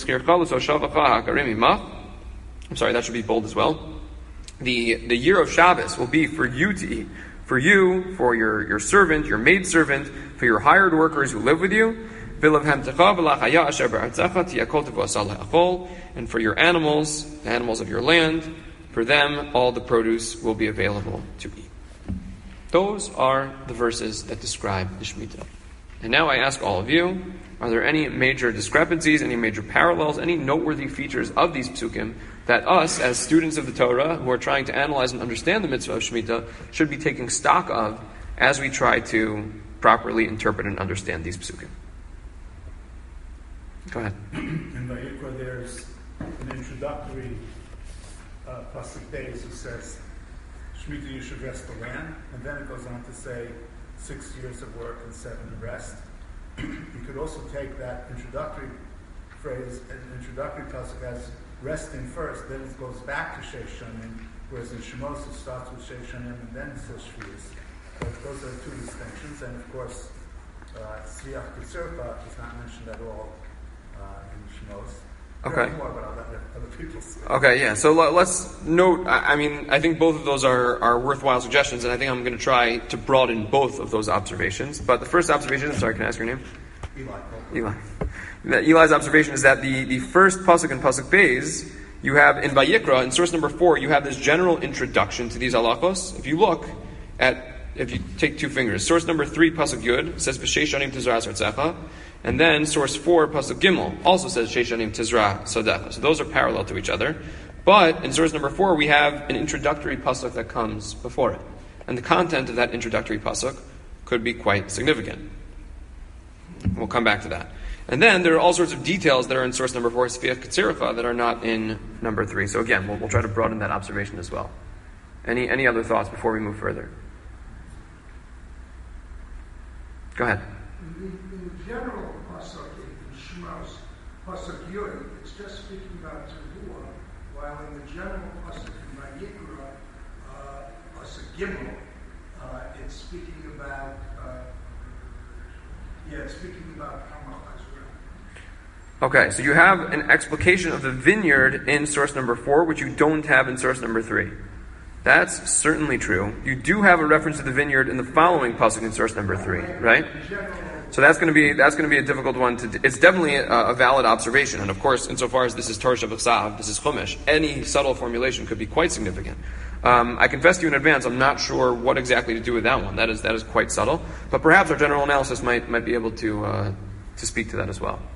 [SPEAKER 1] sorry, that should be bold as well. The the year of Shabbos will be for you to eat. For you, for your, your servant, your maidservant, for your hired workers who live with you. And for your animals, the animals of your land, for them all the produce will be available to eat. Those are the verses that describe the Shemitah. And now I ask all of you, are there any major discrepancies, any major parallels, any noteworthy features of these psukim that us, as students of the Torah, who are trying to analyze and understand the mitzvah of Shemitah, should be taking stock of as we try to properly interpret and understand these psukim? Go ahead.
[SPEAKER 2] In Vayikra, there's an introductory uh, pasuk days who says, Shemitah, you should rest the land, and then it goes on to say, six years of work and seven rest. You could also take that introductory phrase, an introductory pasuk as resting first, then it goes back to Sheish Shonim, whereas in Shemos it starts with Sheish Shonim and then it says Shviyas. But those are two distinctions, and of course, Tzviach Ketzirpa is not mentioned at all uh, in Shemos.
[SPEAKER 1] Okay.
[SPEAKER 2] More, but I'll let other people say.
[SPEAKER 1] Okay, yeah. So let's note, I mean, I think both of those are, are worthwhile suggestions, and I think I'm going to try to broaden both of those observations. But the first observation, I'm sorry, can I ask your name?
[SPEAKER 2] Eli.
[SPEAKER 1] Eli. Eli's observation is that the, the first pasuk in pasuk Beis, you have in Vayikra, in source number four, you have this general introduction to these halachos. If you look at, if you take two fingers, source number three, pasuk Yud, says V'sheish shanim tizra sartzecha. And then source four, pasuk Gimel, also says Sheish shanim tizra sodecha. So those are parallel to each other. But in source number four, we have an introductory pasuk that comes before it. And the content of that introductory pasuk could be quite significant. We'll come back to that. And then there are all sorts of details that are in source number four, Tzviach Ketzircha, that are not in number three. So again, we'll, we'll try to broaden that observation as well. Any any other thoughts before we move further? Go ahead.
[SPEAKER 3] In the general pasuk in Shemos, pasuk Yud, it's just speaking about Teruah, while in the general pasuk in Vayikra, uh, pasuk Gimel, uh, it's speaking about uh, yeah, it's speaking about Hamach as well.
[SPEAKER 1] Okay, so you have an explication of the vineyard in source number four, which you don't have in source number three. That's certainly true. You do have a reference to the vineyard in the following pasuk in source number three, right?
[SPEAKER 3] In general,
[SPEAKER 1] So that's going to be that's going to be a difficult one to. D- it's definitely a, a valid observation, and of course, insofar as this is Torah Shabbat, this is Chumash, any subtle formulation could be quite significant. Um, I confess to you in advance, I'm not sure what exactly to do with that one. That is that is quite subtle, but perhaps our general analysis might might be able to uh, to speak to that as well.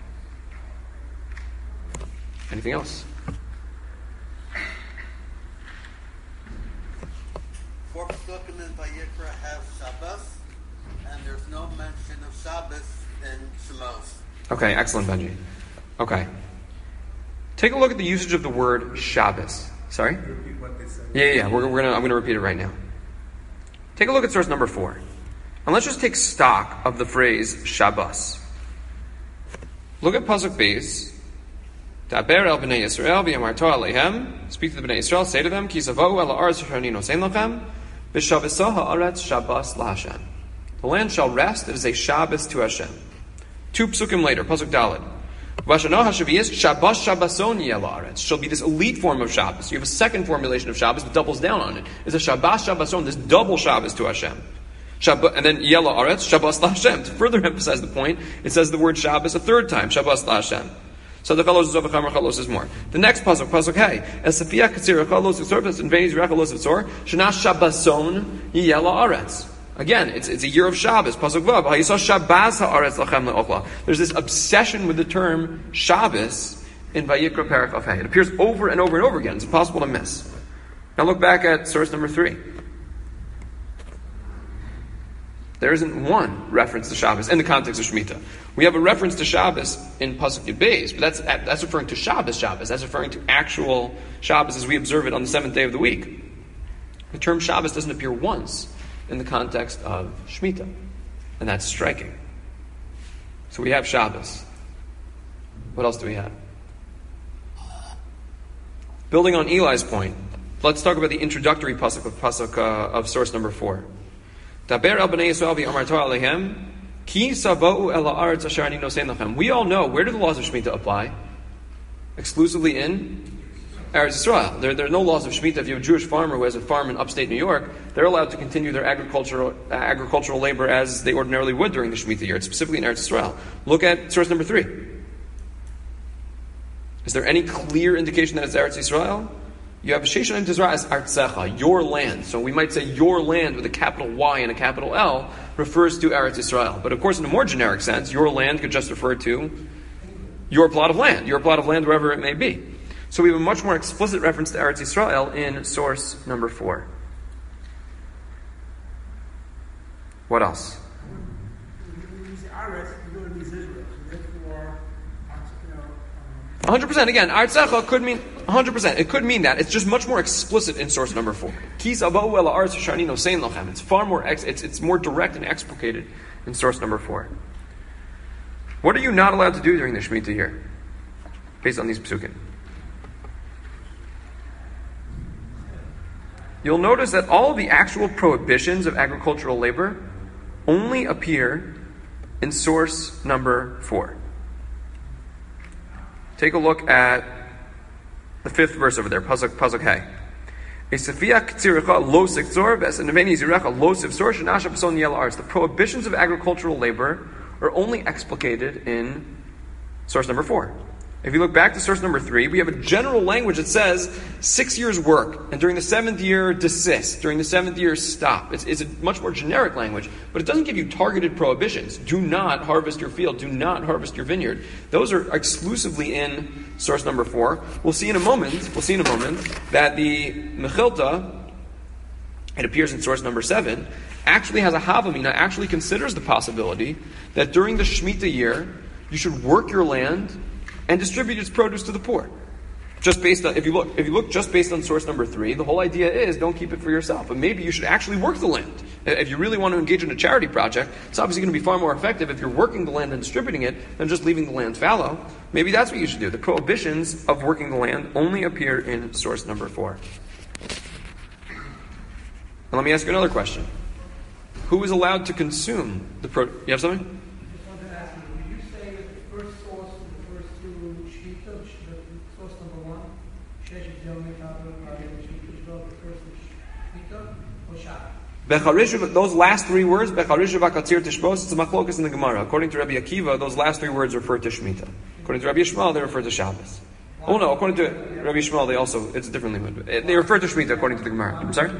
[SPEAKER 1] Anything else?
[SPEAKER 4] Four Pesukim in Vayikra have Shabbos, and there's no mention of Shabbos in Shemos.
[SPEAKER 1] Okay, excellent, Benji. Okay. Take a look at the usage of the word Shabbos. Sorry?
[SPEAKER 2] Repeat what they said.
[SPEAKER 1] Yeah, yeah, yeah. We're, we're gonna, I'm going to repeat it right now. Take a look at source number four. And let's just take stock of the phrase Shabbos. Look at Pasuk Beis. Ta'ber el b'nei Yisrael v'yamarto aleihem. Speak to the b'nei Yisrael, say to them, Ki savou el ha'aretz asher ani nosein lachem, v'shavasah ha'aretz Shabbos laHashem. The land shall rest, it is a Shabbos to Hashem. Two psukim later, Pasuk Daled. V'ashanoh ha'shaviyis Shabbos Shabboson yeh la'aretz. Shall be this elite form of Shabbos. You have a second formulation of Shabbos that doubles down on it. It's a Shabbos Shabboson, this double Shabbos to Hashem. Shabbat, and then yeh la'aretz Shabbos laHashem. To further emphasize the point, it says the word Shabbos a third time, Shabbos laHashem. So the fellows of Chamer Chalos is more. The next pasuk, pasuk Hey, Esafia Katsir Chalos Exorpus and Venis Rechalos Exor, Shana Shabboson yeh la'aretz. Again, it's it's a year of Shabbos. Pasuk Vav. Hayisah Shabbos ha'aretz lachem le'ochla. There's this obsession with the term Shabbos in Vayikra Perek of Hey. It appears over and over and over again. It's impossible to miss. Now look back at source number three. There isn't one reference to Shabbos in the context of Shemitah. We have a reference to Shabbos in Pasuk Yud Beis, but that's that's referring to Shabbos Shabbos. That's referring to actual Shabbos as we observe it on the seventh day of the week. The term Shabbos doesn't appear once in the context of Shemitah. And that's striking. So we have Shabbos. What else do we have? Building on Eli's point, let's talk about the introductory pasuk of pasuk uh, of source number four. Daber el b'nei Yisrael v'yamarto aleihem ki savou el ha'aretz asher ani nosein lachem. We all know, where do the laws of Shemitah apply? Exclusively in Eretz Yisrael. There, there are no laws of Shemitah. If you have a Jewish farmer who has a farm in upstate New York, they're allowed to continue their agricultural uh, agricultural labor as they ordinarily would during the Shemitah year. It's specifically in Eretz Yisrael. Look at source number three. Is there any clear indication that it's Eretz Yisrael? You have Sheshanim Tizra as Artsecha, your land. So we might say your land with a capital Y and a capital L refers to Eretz Yisrael. But of course, in a more generic sense, your land could just refer to your plot of land, your plot of land wherever it may be. So we have a much more explicit reference to Eretz Yisrael in source number four. What else? one hundred percent. Again, Artsecha could mean one hundred percent. It could mean that. It's just much more explicit in source number four. It's far more ex- it's it's more direct and explicated in source number four. What are you not allowed to do during the Shemitah year, based on these psukim? You'll notice that all of the actual prohibitions of agricultural labor only appear in source number four. Take a look at the fifth verse over there, Pasuk Pasuk Hey. The prohibitions of agricultural labor are only explicated in source number four. If you look back to source number three, we have a general language that says six years work, and during the seventh year desist, during the seventh year stop. It's, it's a much more generic language, but it doesn't give you targeted prohibitions. Do not harvest your field. Do not harvest your vineyard. Those are exclusively in source number four. We'll see in a moment, we'll see in a moment, that the Mechilta, it appears in source number seven, actually has a Havamina, actually considers the possibility that during the Shemitah year, you should work your land and distribute its produce to the poor. Just based on, if you look, if you look just based on source number three, the whole idea is don't keep it for yourself. But maybe you should actually work the land. If you really want to engage in a charity project, it's obviously going to be far more effective if you're working the land and distributing it than just leaving the land fallow. Maybe that's what you should do. The prohibitions of working the land only appear in source number four. And let me ask you another question. Who is allowed to consume the pro... You have something? Becharishu, those last three words, Becharishu v'katzir tishbos, it's a machlokas in the Gemara. According to Rabbi Akiva, those last three words refer to Shemitah. According to Rabbi Yishmael, they refer to Shabbos. Oh no, according to Rabbi Yishmael, they also, it's a different limud. They refer to Shemitah according to the Gemara. I'm sorry?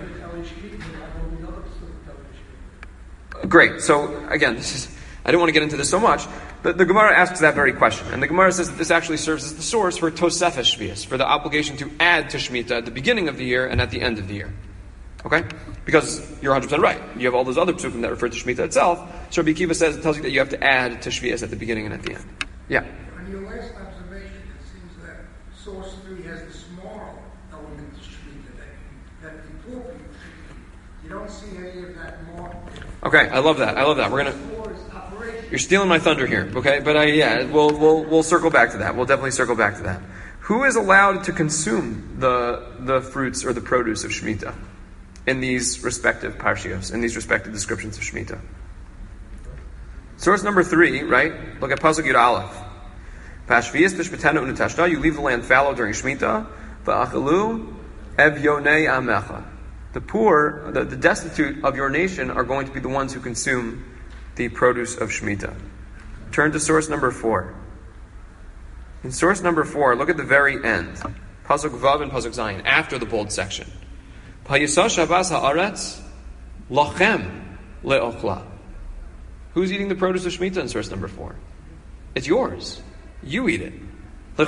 [SPEAKER 1] Great. So, again, this is, I didn't want to get into this so much, but the Gemara asks that very question. And the Gemara says that this actually serves as the source for Tosefes Shvius, for the obligation to add to Shemitah at the beginning of the year and at the end of the year. Okay? Because you're one hundred percent right. You have all those other psukim that refer to Shemitah itself. So Rabbi Akiva says, it tells you that you have to add to Shvius at the beginning and at the end. Yeah?
[SPEAKER 3] On your last observation, it seems that source three has this moral element to Shemitah that, that the poor people should keep. You don't see any of that moral.
[SPEAKER 1] Okay, I love that. I love that. We're gonna. You're stealing my thunder here, okay? But I, yeah, we'll we'll we'll circle back to that. We'll definitely circle back to that. Who is allowed to consume the the fruits or the produce of Shemitah in these respective parshios, in these respective descriptions of Shemitah? Source number three, right? Look at Pasuk Yud Aleph. Pashvias b'shmitenu unutashna. You leave the land fallow during Shemitah. Va'achalu evyonei amecha. The poor, the, the destitute of your nation are going to be the ones who consume the produce of Shemitah. Turn to source number four. In source number four, look at the very end. Pasuk Vav and Pasuk Zayin, after the bold section. Payisa Shabbos ha'aretz lachem le'ochla. Who's eating the produce of Shemitah in source number four? It's yours. You eat it. It's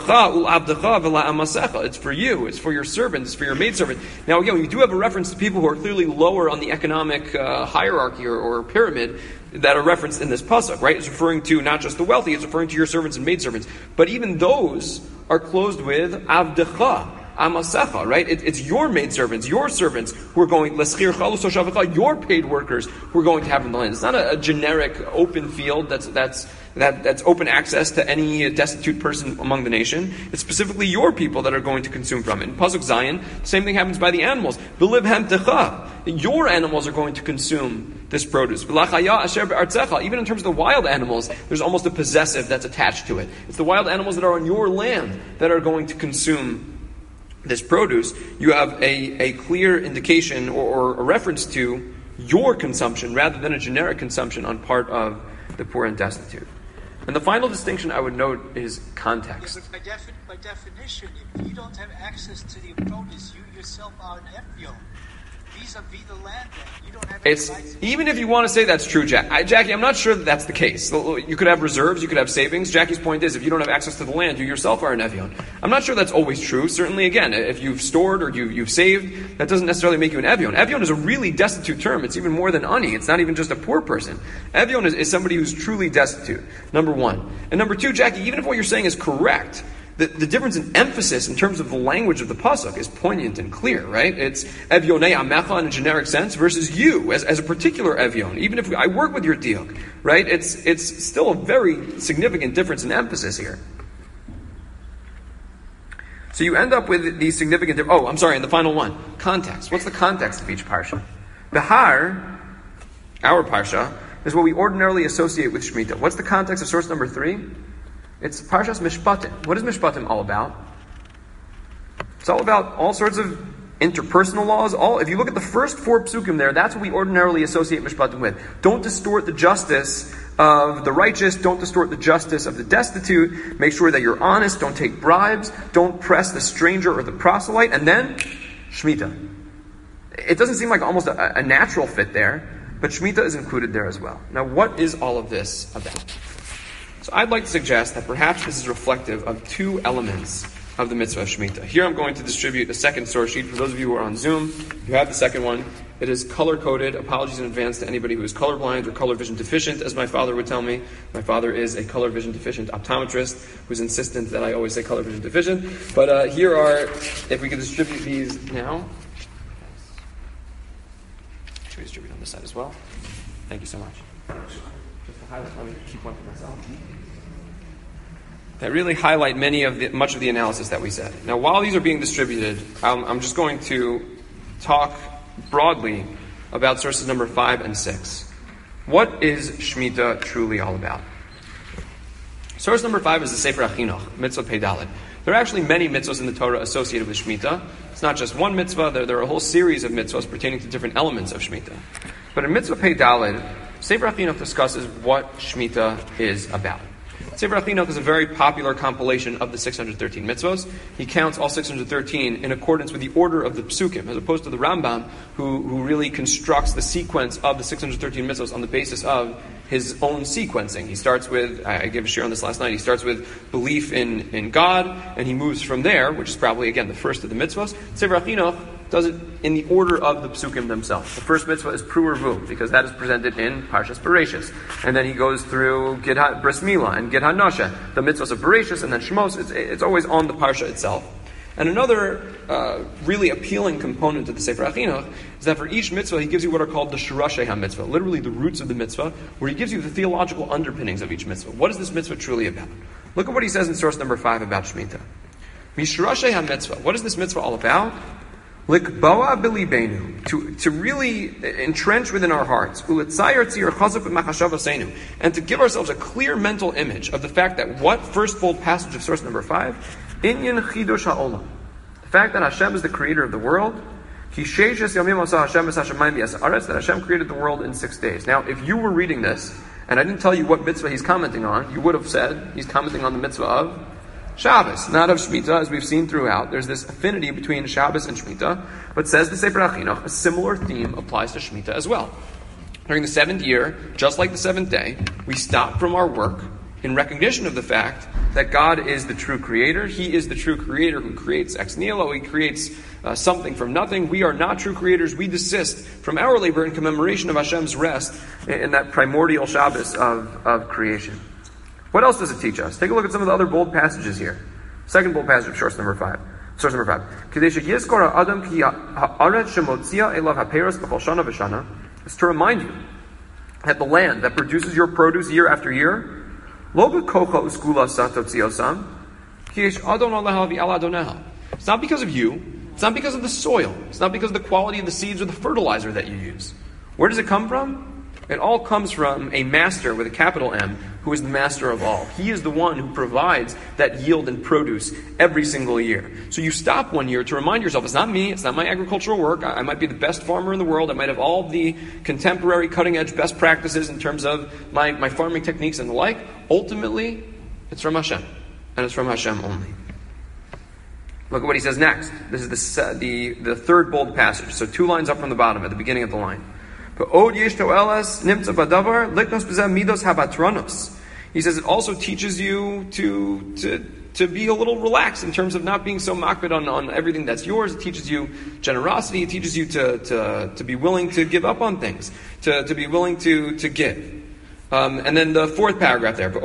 [SPEAKER 1] for you. It's for your servants. It's for your maidservant. Now, again, we do have a reference to people who are clearly lower on the economic uh, hierarchy or, or pyramid that are referenced in this pasuk, right? It's referring to not just the wealthy, it's referring to your servants and maidservants. But even those are closed with avdecha, amasecha, right? It, it's your maidservants, your servants who are going, leschir chalus oshavecha, your paid workers who are going to have in the land. It's not a, a generic open field that's that's that, that's open access to any destitute person among the nation. It's specifically your people that are going to consume from it. In Pasuk Zayin, the same thing happens by the animals. B'liv hemtecha, your animals are going to consume this produce. Even in terms of the wild animals, there's almost a possessive that's attached to it. It's the wild animals that are on your land that are going to consume this produce. You have a, a clear indication or, or a reference to your consumption rather than a generic consumption on part of the poor and destitute. And the final distinction I would note is context.
[SPEAKER 5] Yeah, but by, defi- by definition, if you don't have access to the produce, you yourself are an Ephraim. Vis-a-vis the land, you don't have any
[SPEAKER 1] It's
[SPEAKER 5] rights.
[SPEAKER 1] even if you want to say that's true, Jack, I, Jackie. I'm not sure that that's the case. You could have reserves, you could have savings. Jackie's point is, if you don't have access to the land, you yourself are an Evion. I'm not sure that's always true. Certainly, again, if you've stored or you, you've saved, that doesn't necessarily make you an Evion. Evion is a really destitute term. It's even more than ani. It's not even just a poor person. Evion is, is somebody who's truly destitute. Number one, and number two, Jackie. Even if what you're saying is correct, The, the difference in emphasis in terms of the language of the pasuk is poignant and clear, right? It's Evyonei Amecha in a generic sense versus you as, as a particular Evyon. Even if I work with your diuk, right? It's it's still a very significant difference in emphasis here. So you end up with these significant. Di- oh, I'm sorry. And the final one, context. What's the context of each parsha? Behar, our parsha, is what we ordinarily associate with Shemitah. What's the context of source number three? It's Parshas Mishpatim. What is Mishpatim all about? It's all about all sorts of interpersonal laws. All, if you look at the first four psukim there, that's what we ordinarily associate Mishpatim with. Don't distort the justice of the righteous. Don't distort the justice of the destitute. Make sure that you're honest. Don't take bribes. Don't press the stranger or the proselyte. And then, Shemitah. It doesn't seem like almost a, a natural fit there, but Shemitah is included there as well. Now, what is all of this about? So I'd like to suggest that perhaps this is reflective of two elements of the mitzvah of Shemitah. Here I'm going to distribute a second source sheet. For those of you who are on Zoom, you have the second one. It is color-coded. Apologies in advance to anybody who is colorblind or color vision deficient, as my father would tell me. My father is a color vision deficient optometrist who's insistent that I always say color vision deficient. But uh, here are, if we could distribute these now. Should we distribute on this side as well? Thank you so much. Just to highlight, let me keep one for myself. That really highlight many of the, much of the analysis that we said. Now, while these are being distributed, I'm, I'm just going to talk broadly about sources number five and six. What is Shemitah truly all about? Source number five is the Sefer HaChinuch, Mitzvah Pei Dalet. There are actually many mitzvahs in the Torah associated with Shemitah. It's not just one mitzvah. There, there are a whole series of mitzvahs pertaining to different elements of Shemitah. But in Mitzvah Pei Daled, Sefer HaChinuch discusses what Shemitah is about. Sefer HaChinuch is a very popular compilation of the six hundred thirteen mitzvahs. He counts all six hundred thirteen in accordance with the order of the psukim, as opposed to the Rambam, who, who really constructs the sequence of the six hundred thirteen mitzvahs on the basis of his own sequencing. He starts with, I gave a share on this last night, he starts with belief in, in God, and he moves from there, which is probably, again, the first of the mitzvahs. Sefer HaChinuch does it in the order of the psukim themselves. The first mitzvah is Pru Urvu, because that is presented in Parshas Bereshis. And then he goes through Gid Ha- Bris Milah and Gid HaNasha, the mitzvahs of Bereshis, and then Shmos. It's, it's always on the Parsha itself. And another uh, really appealing component to the Sefer HaChinuch is that for each mitzvah, he gives you what are called the Shirashei HaMitzvah, literally the roots of the mitzvah, where he gives you the theological underpinnings of each mitzvah. What is this mitzvah truly about? Look at what he says in source number five about Shemitah. Mishirashei HaMitzvah. What is this mitzvah all about? Likboa b'libeinu, to to really entrench within our hearts, ulitzayir tzir chazuk b'machashavosenu, and to give ourselves a clear mental image of the fact that what first bold passage of source number five, inyan chidush ha'olam, the fact that Hashem is the creator of the world, ki sheishes yamim asa Hashem es hashemayim v'yas haaretz, that Hashem created the world in six days. Now, if you were reading this and I didn't tell you what mitzvah he's commenting on, you would have said he's commenting on the mitzvah of Shabbos, not of Shemitah, as we've seen throughout. There's this affinity between Shabbos and Shemitah, but says the Sefer HaChinuch, a similar theme applies to Shemitah as well. During the seventh year, just like the seventh day, we stop from our work in recognition of the fact that God is the true creator. He is the true creator who creates ex nihilo. He creates uh, something from nothing. We are not true creators. We desist from our labor in commemoration of Hashem's rest in, in that primordial Shabbos of, of creation. What else does it teach us? Take a look at some of the other bold passages here. Second bold passage of source number five. Source number five. It's to remind you that the land that produces your produce year after year, it's not because of you. It's not because of the soil. It's not because of the quality of the seeds or the fertilizer that you use. Where does it come from? It all comes from a master with a capital M, who is the master of all. He is the one who provides that yield and produce every single year. So you stop one year to remind yourself, it's not me, it's not my agricultural work, I, I might be the best farmer in the world, I might have all the contemporary cutting-edge best practices in terms of my, my farming techniques and the like. Ultimately, it's from Hashem, and it's from Hashem only. Look at what he says next. This is the, uh, the, the third bold passage, so two lines up from the bottom, at the beginning of the line. He says it also teaches you to, to, to be a little relaxed in terms of not being so makbid on, on everything that's yours. It teaches you generosity. It teaches you to, to, to be willing to give up on things, to, to be willing to, to give. Um, and then the fourth paragraph there.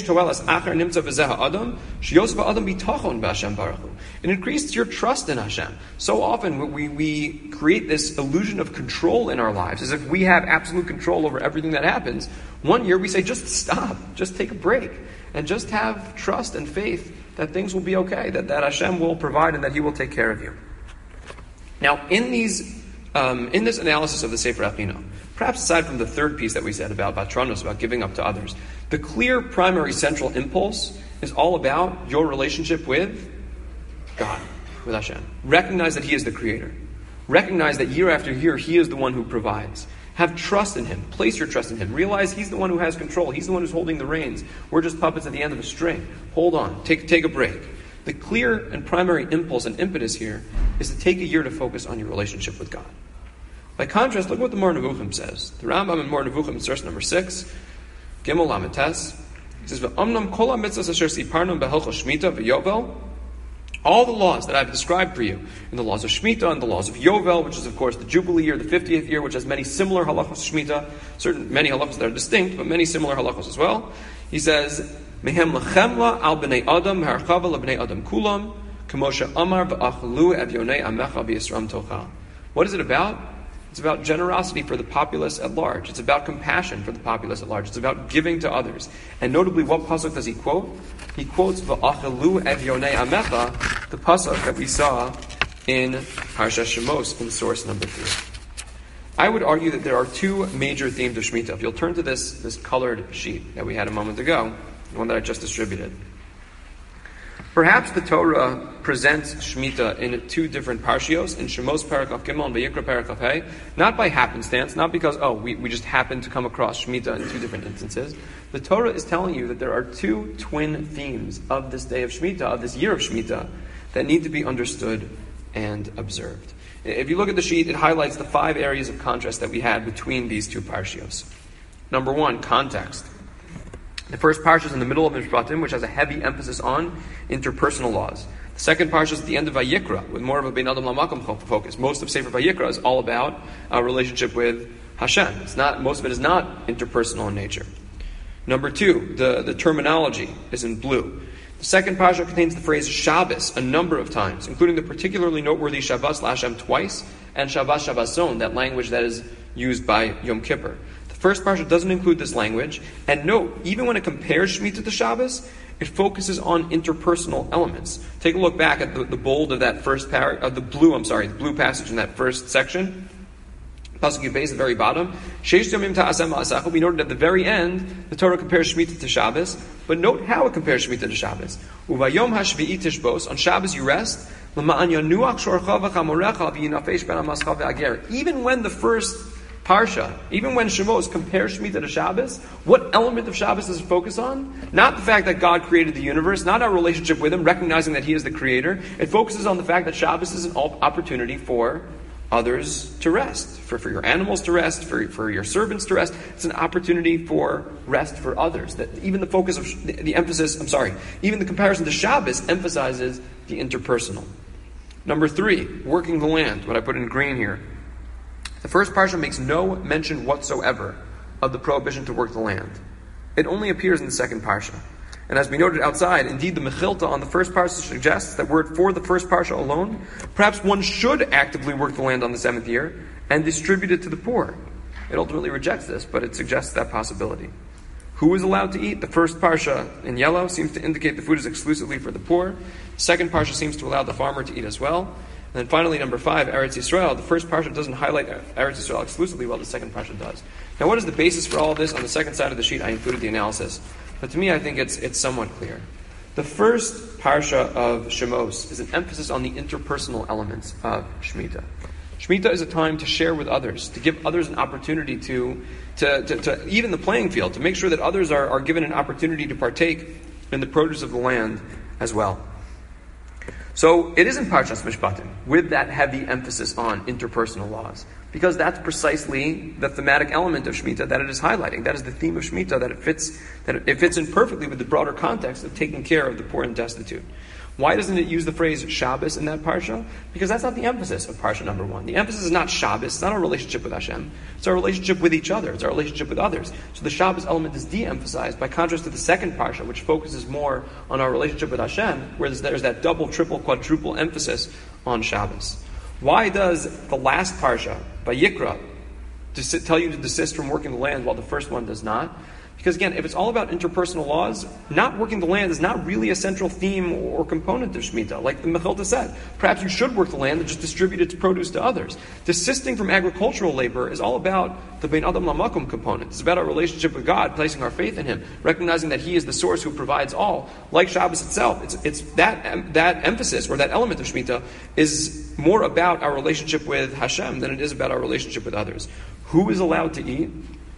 [SPEAKER 1] It increases your trust in Hashem. So often we, we create this illusion of control in our lives, as if we have absolute control over everything that happens. One year we say, just stop, just take a break, and just have trust and faith that things will be okay, that, that Hashem will provide and that He will take care of you. Now, in these, um, in this analysis of the Sefer HaChinuch, perhaps aside from the third piece that we said about Batranos, about giving up to others, the clear primary central impulse is all about your relationship with God, with Hashem. Recognize that He is the creator. Recognize that year after year He is the one who provides. Have trust in Him. Place your trust in Him. Realize He's the one who has control. He's the one who's holding the reins. We're just puppets at the end of a string. Hold on. Take, take a break. The clear and primary impulse and impetus here is to take a year to focus on your relationship with God. By contrast, look what the Mor Nevuchim says. The Rambam in Mor Nevuchim, in source number six, Gimel Lamed Tes, he says, "V'amnam kol hamitzvos asher siparnam b'Hilchos Shmita v'Yovel." All the laws that I've described for you in the laws of Shemitah and the laws of Yovel, which is of course the Jubilee year, the fiftieth year, which has many similar halachos to Shemitah, certain many halachos that are distinct, but many similar halachos as well. He says, "Mehem lechemla al bnei adam harchava lebnei adam kulam k'moshe amar v'achlu evyonei amecha v'yisram tocha." What is it about? It's about generosity for the populace at large. It's about compassion for the populace at large. It's about giving to others. And notably, what pasuk does he quote? He quotes "V'achelu evyonei amecha," the pasuk that we saw in Parshat Shemos in source number three. I would argue that there are two major themes of Shemitah. If you'll turn to this, this colored sheet that we had a moment ago, the one that I just distributed. Perhaps the Torah presents Shemitah in two different parshios, in Shemos Parakaf Gimel and Vayikra Parakaf Hey, not by happenstance, not because, oh, we, we just happened to come across Shemitah in two different instances. The Torah is telling you that there are two twin themes of this day of Shemitah, of this year of Shemitah, that need to be understood and observed. If you look at the sheet, it highlights the five areas of contrast that we had between these two parshios. Number one, context. The first parsha is in the middle of Mishpatim, which has a heavy emphasis on interpersonal laws. The second parsha is at the end of Vayikra, with more of a Bein Adam Lamakom focus. Most of Sefer Vayikra is all about our relationship with Hashem. It's not, most of it is not interpersonal in nature. Number two, the, the terminology is in blue. The second parsha contains the phrase Shabbos a number of times, including the particularly noteworthy Shabbos LaHashem twice, and Shabbos Shabboson, that language that is used by Yom Kippur. The first parsha doesn't include this language, and note, even when it compares Shemitah to Shabbos, it focuses on interpersonal elements. Take a look back at the, the bold of that first par, of the blue, I'm sorry, the blue passage in that first section. Pasuk Yud Beis at the very bottom. Sheish Yomim Ta'asem Ma'asachu. We noted at the very end, the Torah compares Shemitah to Shabbos, but note how it compares Shemitah to Shabbos. Uvayom Hashvi'i Tishbos. On Shabbos you rest. L'ma'an yanuach shorcha v'chamorecha v'yinafesh ben hamascha ve'ager. Even when the first Parsha, even when Shemos compares Shemitah to Shabbos, what element of Shabbos does it focus on? Not the fact that God created the universe, not our relationship with Him, recognizing that He is the Creator. It focuses on the fact that Shabbos is an opportunity for others to rest, for, for your animals to rest, for, for your servants to rest. It's an opportunity for rest for others. That even the focus of the, the emphasis, I'm sorry, even the comparison to Shabbos emphasizes the interpersonal. Number three, working the land, what I put in green here. The first parsha makes no mention whatsoever of the prohibition to work the land. It only appears in the second parsha. And as we noted outside, indeed the Mechilta on the first parsha suggests that were it for the first parsha alone, perhaps one should actively work the land on the seventh year and distribute it to the poor. It ultimately rejects this, but it suggests that possibility. Who is allowed to eat? The first parsha in yellow seems to indicate the food is exclusively for the poor. The second parsha seems to allow the farmer to eat as well. And then finally, number five, Eretz Yisrael. The first parsha doesn't highlight Eretz Yisrael exclusively, while the second parsha does. Now, what is the basis for all of this? On the second side of the sheet, I included the analysis. But to me, I think it's it's somewhat clear. The first parsha of Shemos is an emphasis on the interpersonal elements of Shemitah. Shemitah is a time to share with others, to give others an opportunity to, to, to, to even the playing field, to make sure that others are, are given an opportunity to partake in the produce of the land as well. So it is in Parshas Mishpatim, with that heavy emphasis on interpersonal laws, because that's precisely the thematic element of Shemitah that it is highlighting. That is the theme of Shemitah, that it fits that it fits in perfectly with the broader context of taking care of the poor and destitute. Why doesn't it use the phrase Shabbos in that parsha? Because that's not the emphasis of parsha number one. The emphasis is not Shabbos. It's not our relationship with Hashem. It's our relationship with each other. It's our relationship with others. So the Shabbos element is de-emphasized by contrast to the second parsha, which focuses more on our relationship with Hashem, where there's, there's that double, triple, quadruple emphasis on Shabbos. Why does the last parsha, Vayikra, tell you to desist from working the land while the first one does not? Because again, if it's all about interpersonal laws, not working the land is not really a central theme or component of Shemitah. Like the Mechilta said, perhaps you should work the land and just distribute its produce to others. Desisting from agricultural labor is all about the Bein Adam Lamakum component. It's about our relationship with God, placing our faith in Him, recognizing that He is the source who provides all. Like Shabbos itself, it's it's that that emphasis or that element of Shemitah is more about our relationship with Hashem than it is about our relationship with others. Who is allowed to eat?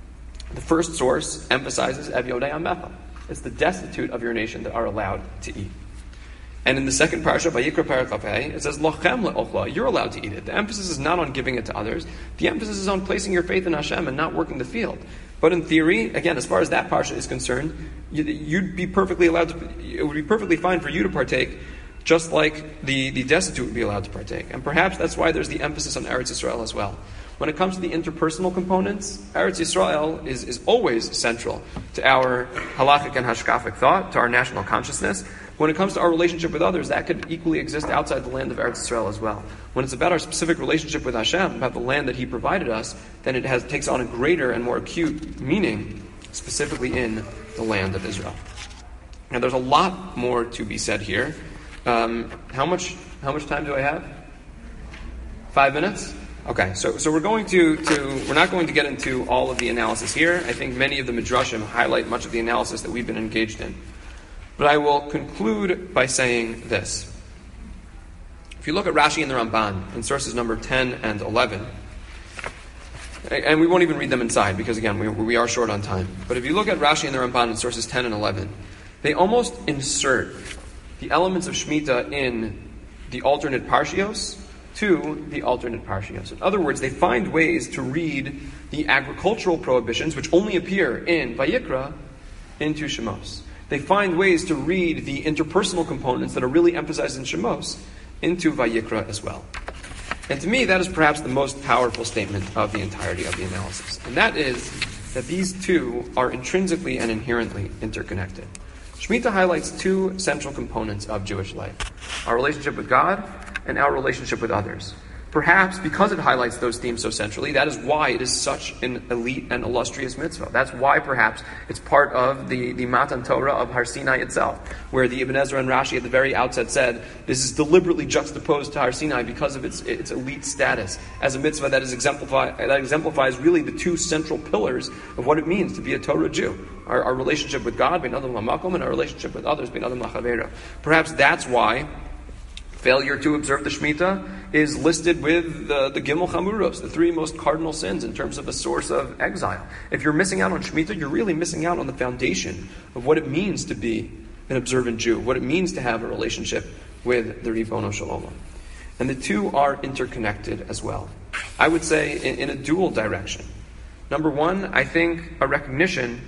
[SPEAKER 1] The first source emphasizes Ev Yodei Amecha. It's the destitute of your nation that are allowed to eat. And in the second parsha, Vayikra Parakaf Hey, it says Lochem le'ochla. You're allowed to eat it. The emphasis is not on giving it to others. The emphasis is on placing your faith in Hashem and not working the field. But in theory, again, as far as that parsha is concerned, you'd be perfectly allowed to. It would be perfectly fine for you to partake, just like the, the destitute would be allowed to partake. And perhaps that's why there's the emphasis on Eretz Yisrael as well. When it comes to the interpersonal components, Eretz Yisrael is, is always central to our halachic and hashkafic thought, to our national consciousness. When it comes to our relationship with others, that could equally exist outside the land of Eretz Yisrael as well. When it's about our specific relationship with Hashem, about the land that He provided us, then it has takes on a greater and more acute meaning, specifically in the land of Israel. Now, there's a lot more to be said here. Um, how much how much time do I have? Five minutes? Okay, so so we're going to, to we're not going to get into all of the analysis here. I think many of the midrashim highlight much of the analysis that we've been engaged in. But I will conclude by saying this. If you look at Rashi and the Ramban in sources number ten and eleven, and we won't even read them inside because, again, we, we are short on time. But if you look at Rashi and the Ramban in sources ten and eleven, they almost insert the elements of Shemitah in the alternate Parshios to the alternate Parshios. In other words, they find ways to read the agricultural prohibitions, which only appear in Vayikra, into Shemos. They find ways to read the interpersonal components that are really emphasized in Shemos into Vayikra as well. And to me, that is perhaps the most powerful statement of the entirety of the analysis. And that is that these two are intrinsically and inherently interconnected. Shemitah highlights two central components of Jewish life: our relationship with God and our relationship with others. Perhaps because it highlights those themes so centrally, that is why it is such an elite and illustrious mitzvah. That's why perhaps it's part of the, the Matan Torah of Har Sinai itself, where the Ibn Ezra and Rashi at the very outset said this is deliberately juxtaposed to Har Sinai because of its its elite status as a mitzvah that is exemplify, that exemplifies really the two central pillars of what it means to be a Torah Jew. Our, our relationship with God, Bein Adam Lamakom, and our relationship with others, Bein Adam Lachaveira. Perhaps that's why failure to observe the Shemitah is listed with the, the Gimel Chamuros, the three most cardinal sins in terms of a source of exile. If you're missing out on Shemitah, you're really missing out on the foundation of what it means to be an observant Jew, what it means to have a relationship with the Ribono Shel Olam. And the two are interconnected as well. I would say in, in a dual direction. Number one, I think a recognition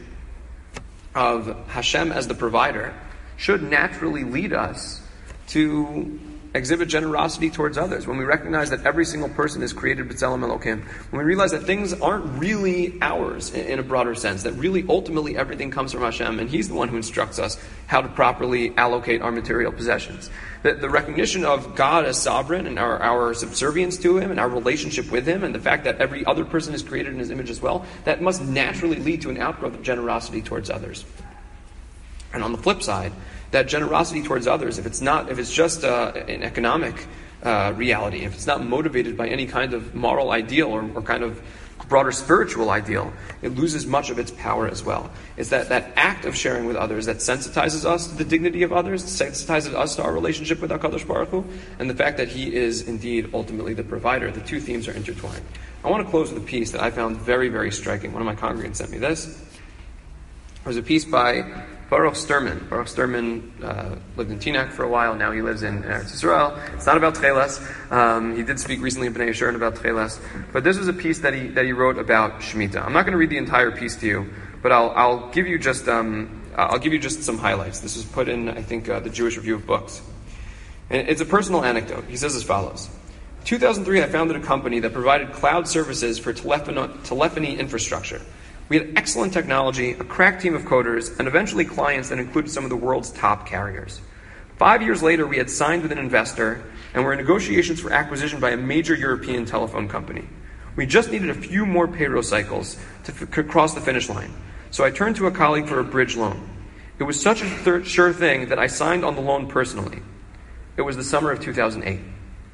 [SPEAKER 1] of Hashem as the provider should naturally lead us to exhibit generosity towards others. When we recognize that every single person is created b'tzelem Elokim, when we realize that things aren't really ours in, in a broader sense, that really ultimately everything comes from Hashem, and He's the one who instructs us how to properly allocate our material possessions. The, the recognition of God as sovereign and our, our subservience to Him and our relationship with Him, and the fact that every other person is created in His image as well, that must naturally lead to an outgrowth of generosity towards others. And on the flip side, that generosity towards others, if it's not, if it's just uh, an economic uh, reality, if it's not motivated by any kind of moral ideal or, or kind of broader spiritual ideal, it loses much of its power as well. It's that, that act of sharing with others that sensitizes us to the dignity of others, sensitizes us to our relationship with HaKadosh Baruch Hu, and the fact that He is indeed ultimately the provider. The two themes are intertwined. I want to close with a piece that I found very, very striking. One of my congregants sent me this. It was a piece by Baruch Sturman. Baruch Sturman uh, lived in Teaneck for a while. Now he lives in Eretz Yisrael. It's not about Tchelas. Um, he did speak recently in Bnei Yeshurun about Tchelas. But this was a piece that he that he wrote about Shemitah. I'm not going to read the entire piece to you, but I'll I'll give you just um I'll give you just some highlights. This was put in, I think, uh, the Jewish Review of Books. And it's a personal anecdote. He says as follows: in two thousand three, I founded a company that provided cloud services for telephony, telephony infrastructure. We had excellent technology, a crack team of coders, and eventually clients that included some of the world's top carriers. Five years later, we had signed with an investor and were in negotiations for acquisition by a major European telephone company. We just needed a few more payroll cycles to f- cross the finish line, so I turned to a colleague for a bridge loan. It was such a thir- sure thing that I signed on the loan personally. It was the summer of two thousand eight.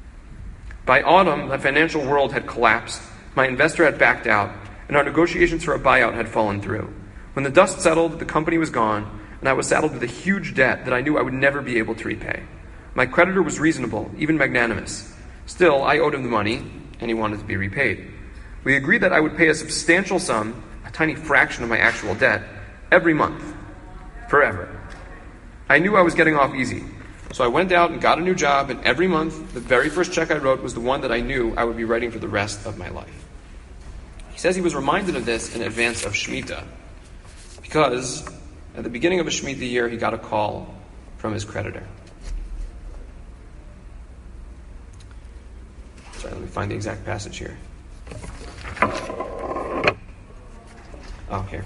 [SPEAKER 1] By autumn, the financial world had collapsed, my investor had backed out, and our negotiations for a buyout had fallen through. When the dust settled, the company was gone, and I was saddled with a huge debt that I knew I would never be able to repay. My creditor was reasonable, even magnanimous. Still, I owed him the money, and he wanted to be repaid. We agreed that I would pay a substantial sum, a tiny fraction of my actual debt, every month, forever. I knew I was getting off easy, so I went out and got a new job, and every month, the very first check I wrote was the one that I knew I would be writing for the rest of my life. He says he was reminded of this in advance of Shemitah because at the beginning of a Shemitah year, he got a call from his creditor. Sorry, let me find the exact passage here. Oh, here.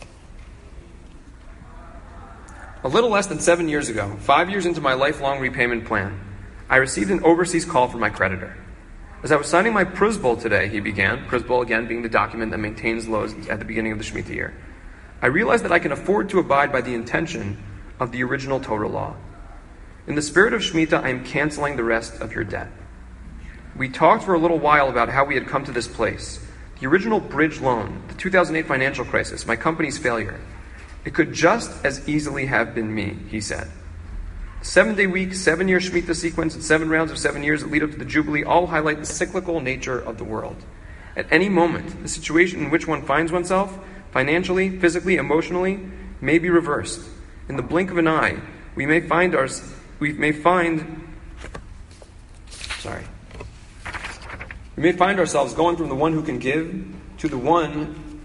[SPEAKER 1] A little less than seven years ago, five years into my lifelong repayment plan, I received an overseas call from my creditor. As I was signing my Pruzbul today, he began, Pruzbul again being the document that maintains loans at the beginning of the Shemitah year, I realized that I can afford to abide by the intention of the original Torah law. In the spirit of Shemitah, I am canceling the rest of your debt. We talked for a little while about how we had come to this place. The original bridge loan, the two thousand eight financial crisis, my company's failure. It could just as easily have been me, he said. Seven-day week, seven-year Shemitah sequence, and seven rounds of seven years that lead up to the Jubilee all highlight the cyclical nature of the world. At any moment, the situation in which one finds oneself, financially, physically, emotionally, may be reversed. In the blink of an eye, we may find our, we may find, sorry, we may find ourselves going from the one who can give to the one,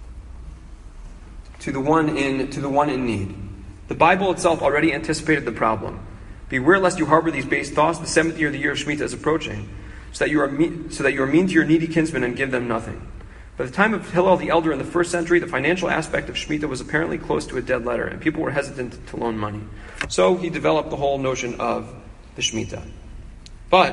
[SPEAKER 1] to the one in, to the one in need. The Bible itself already anticipated the problem. Beware lest you harbor these base thoughts. The seventh year of the year of Shemitah is approaching, so that you are me- so that you are mean to your needy kinsmen and give them nothing. By the time of Hillel the Elder in the first century, the financial aspect of Shemitah was apparently close to a dead letter, and people were hesitant to loan money. So he developed the whole notion of the Shemitah. But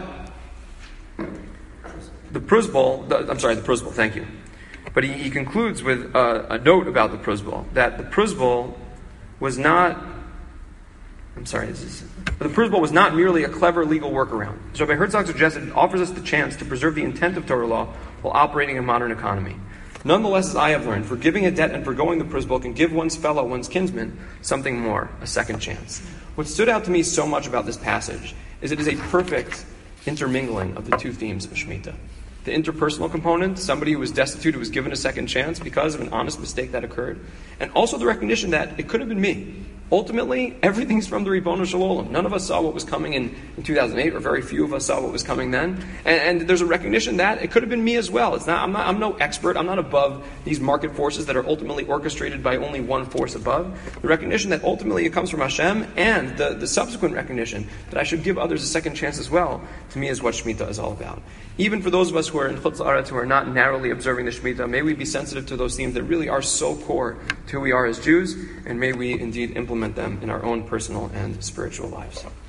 [SPEAKER 1] the Pruzbul, the, I'm sorry, the Pruzbul, thank you. But he, he concludes with a, a note about the Pruzbul, that the Pruzbul was not, I'm sorry, this is, but the Pruzbul was not merely a clever legal workaround. As Rabbi Herzog suggested, it offers us the chance to preserve the intent of Torah law while operating in a modern economy. Nonetheless, as I have learned, forgiving a debt and foregoing the Pruzbul can give one's fellow, one's kinsman, something more, a second chance. What stood out to me so much about this passage is it is a perfect intermingling of the two themes of Shemitah. The interpersonal component, somebody who was destitute, who was given a second chance because of an honest mistake that occurred. And also the recognition that it could have been me. Ultimately, everything's from the Ribbono Shel Olam. None of us saw what was coming in, in two thousand eight, or very few of us saw what was coming then. And, and there's a recognition that it could have been me as well. It's not, I'm not, I'm no expert. I'm not above these market forces that are ultimately orchestrated by only one force above. The recognition that ultimately it comes from Hashem, and the, the subsequent recognition that I should give others a second chance as well, to me is what Shemitah is all about. Even for those of us who are in Chutz La'aretz, who are not narrowly observing the Shemitah, may we be sensitive to those themes that really are so core to who we are as Jews, and may we indeed implement them in our own personal and spiritual lives.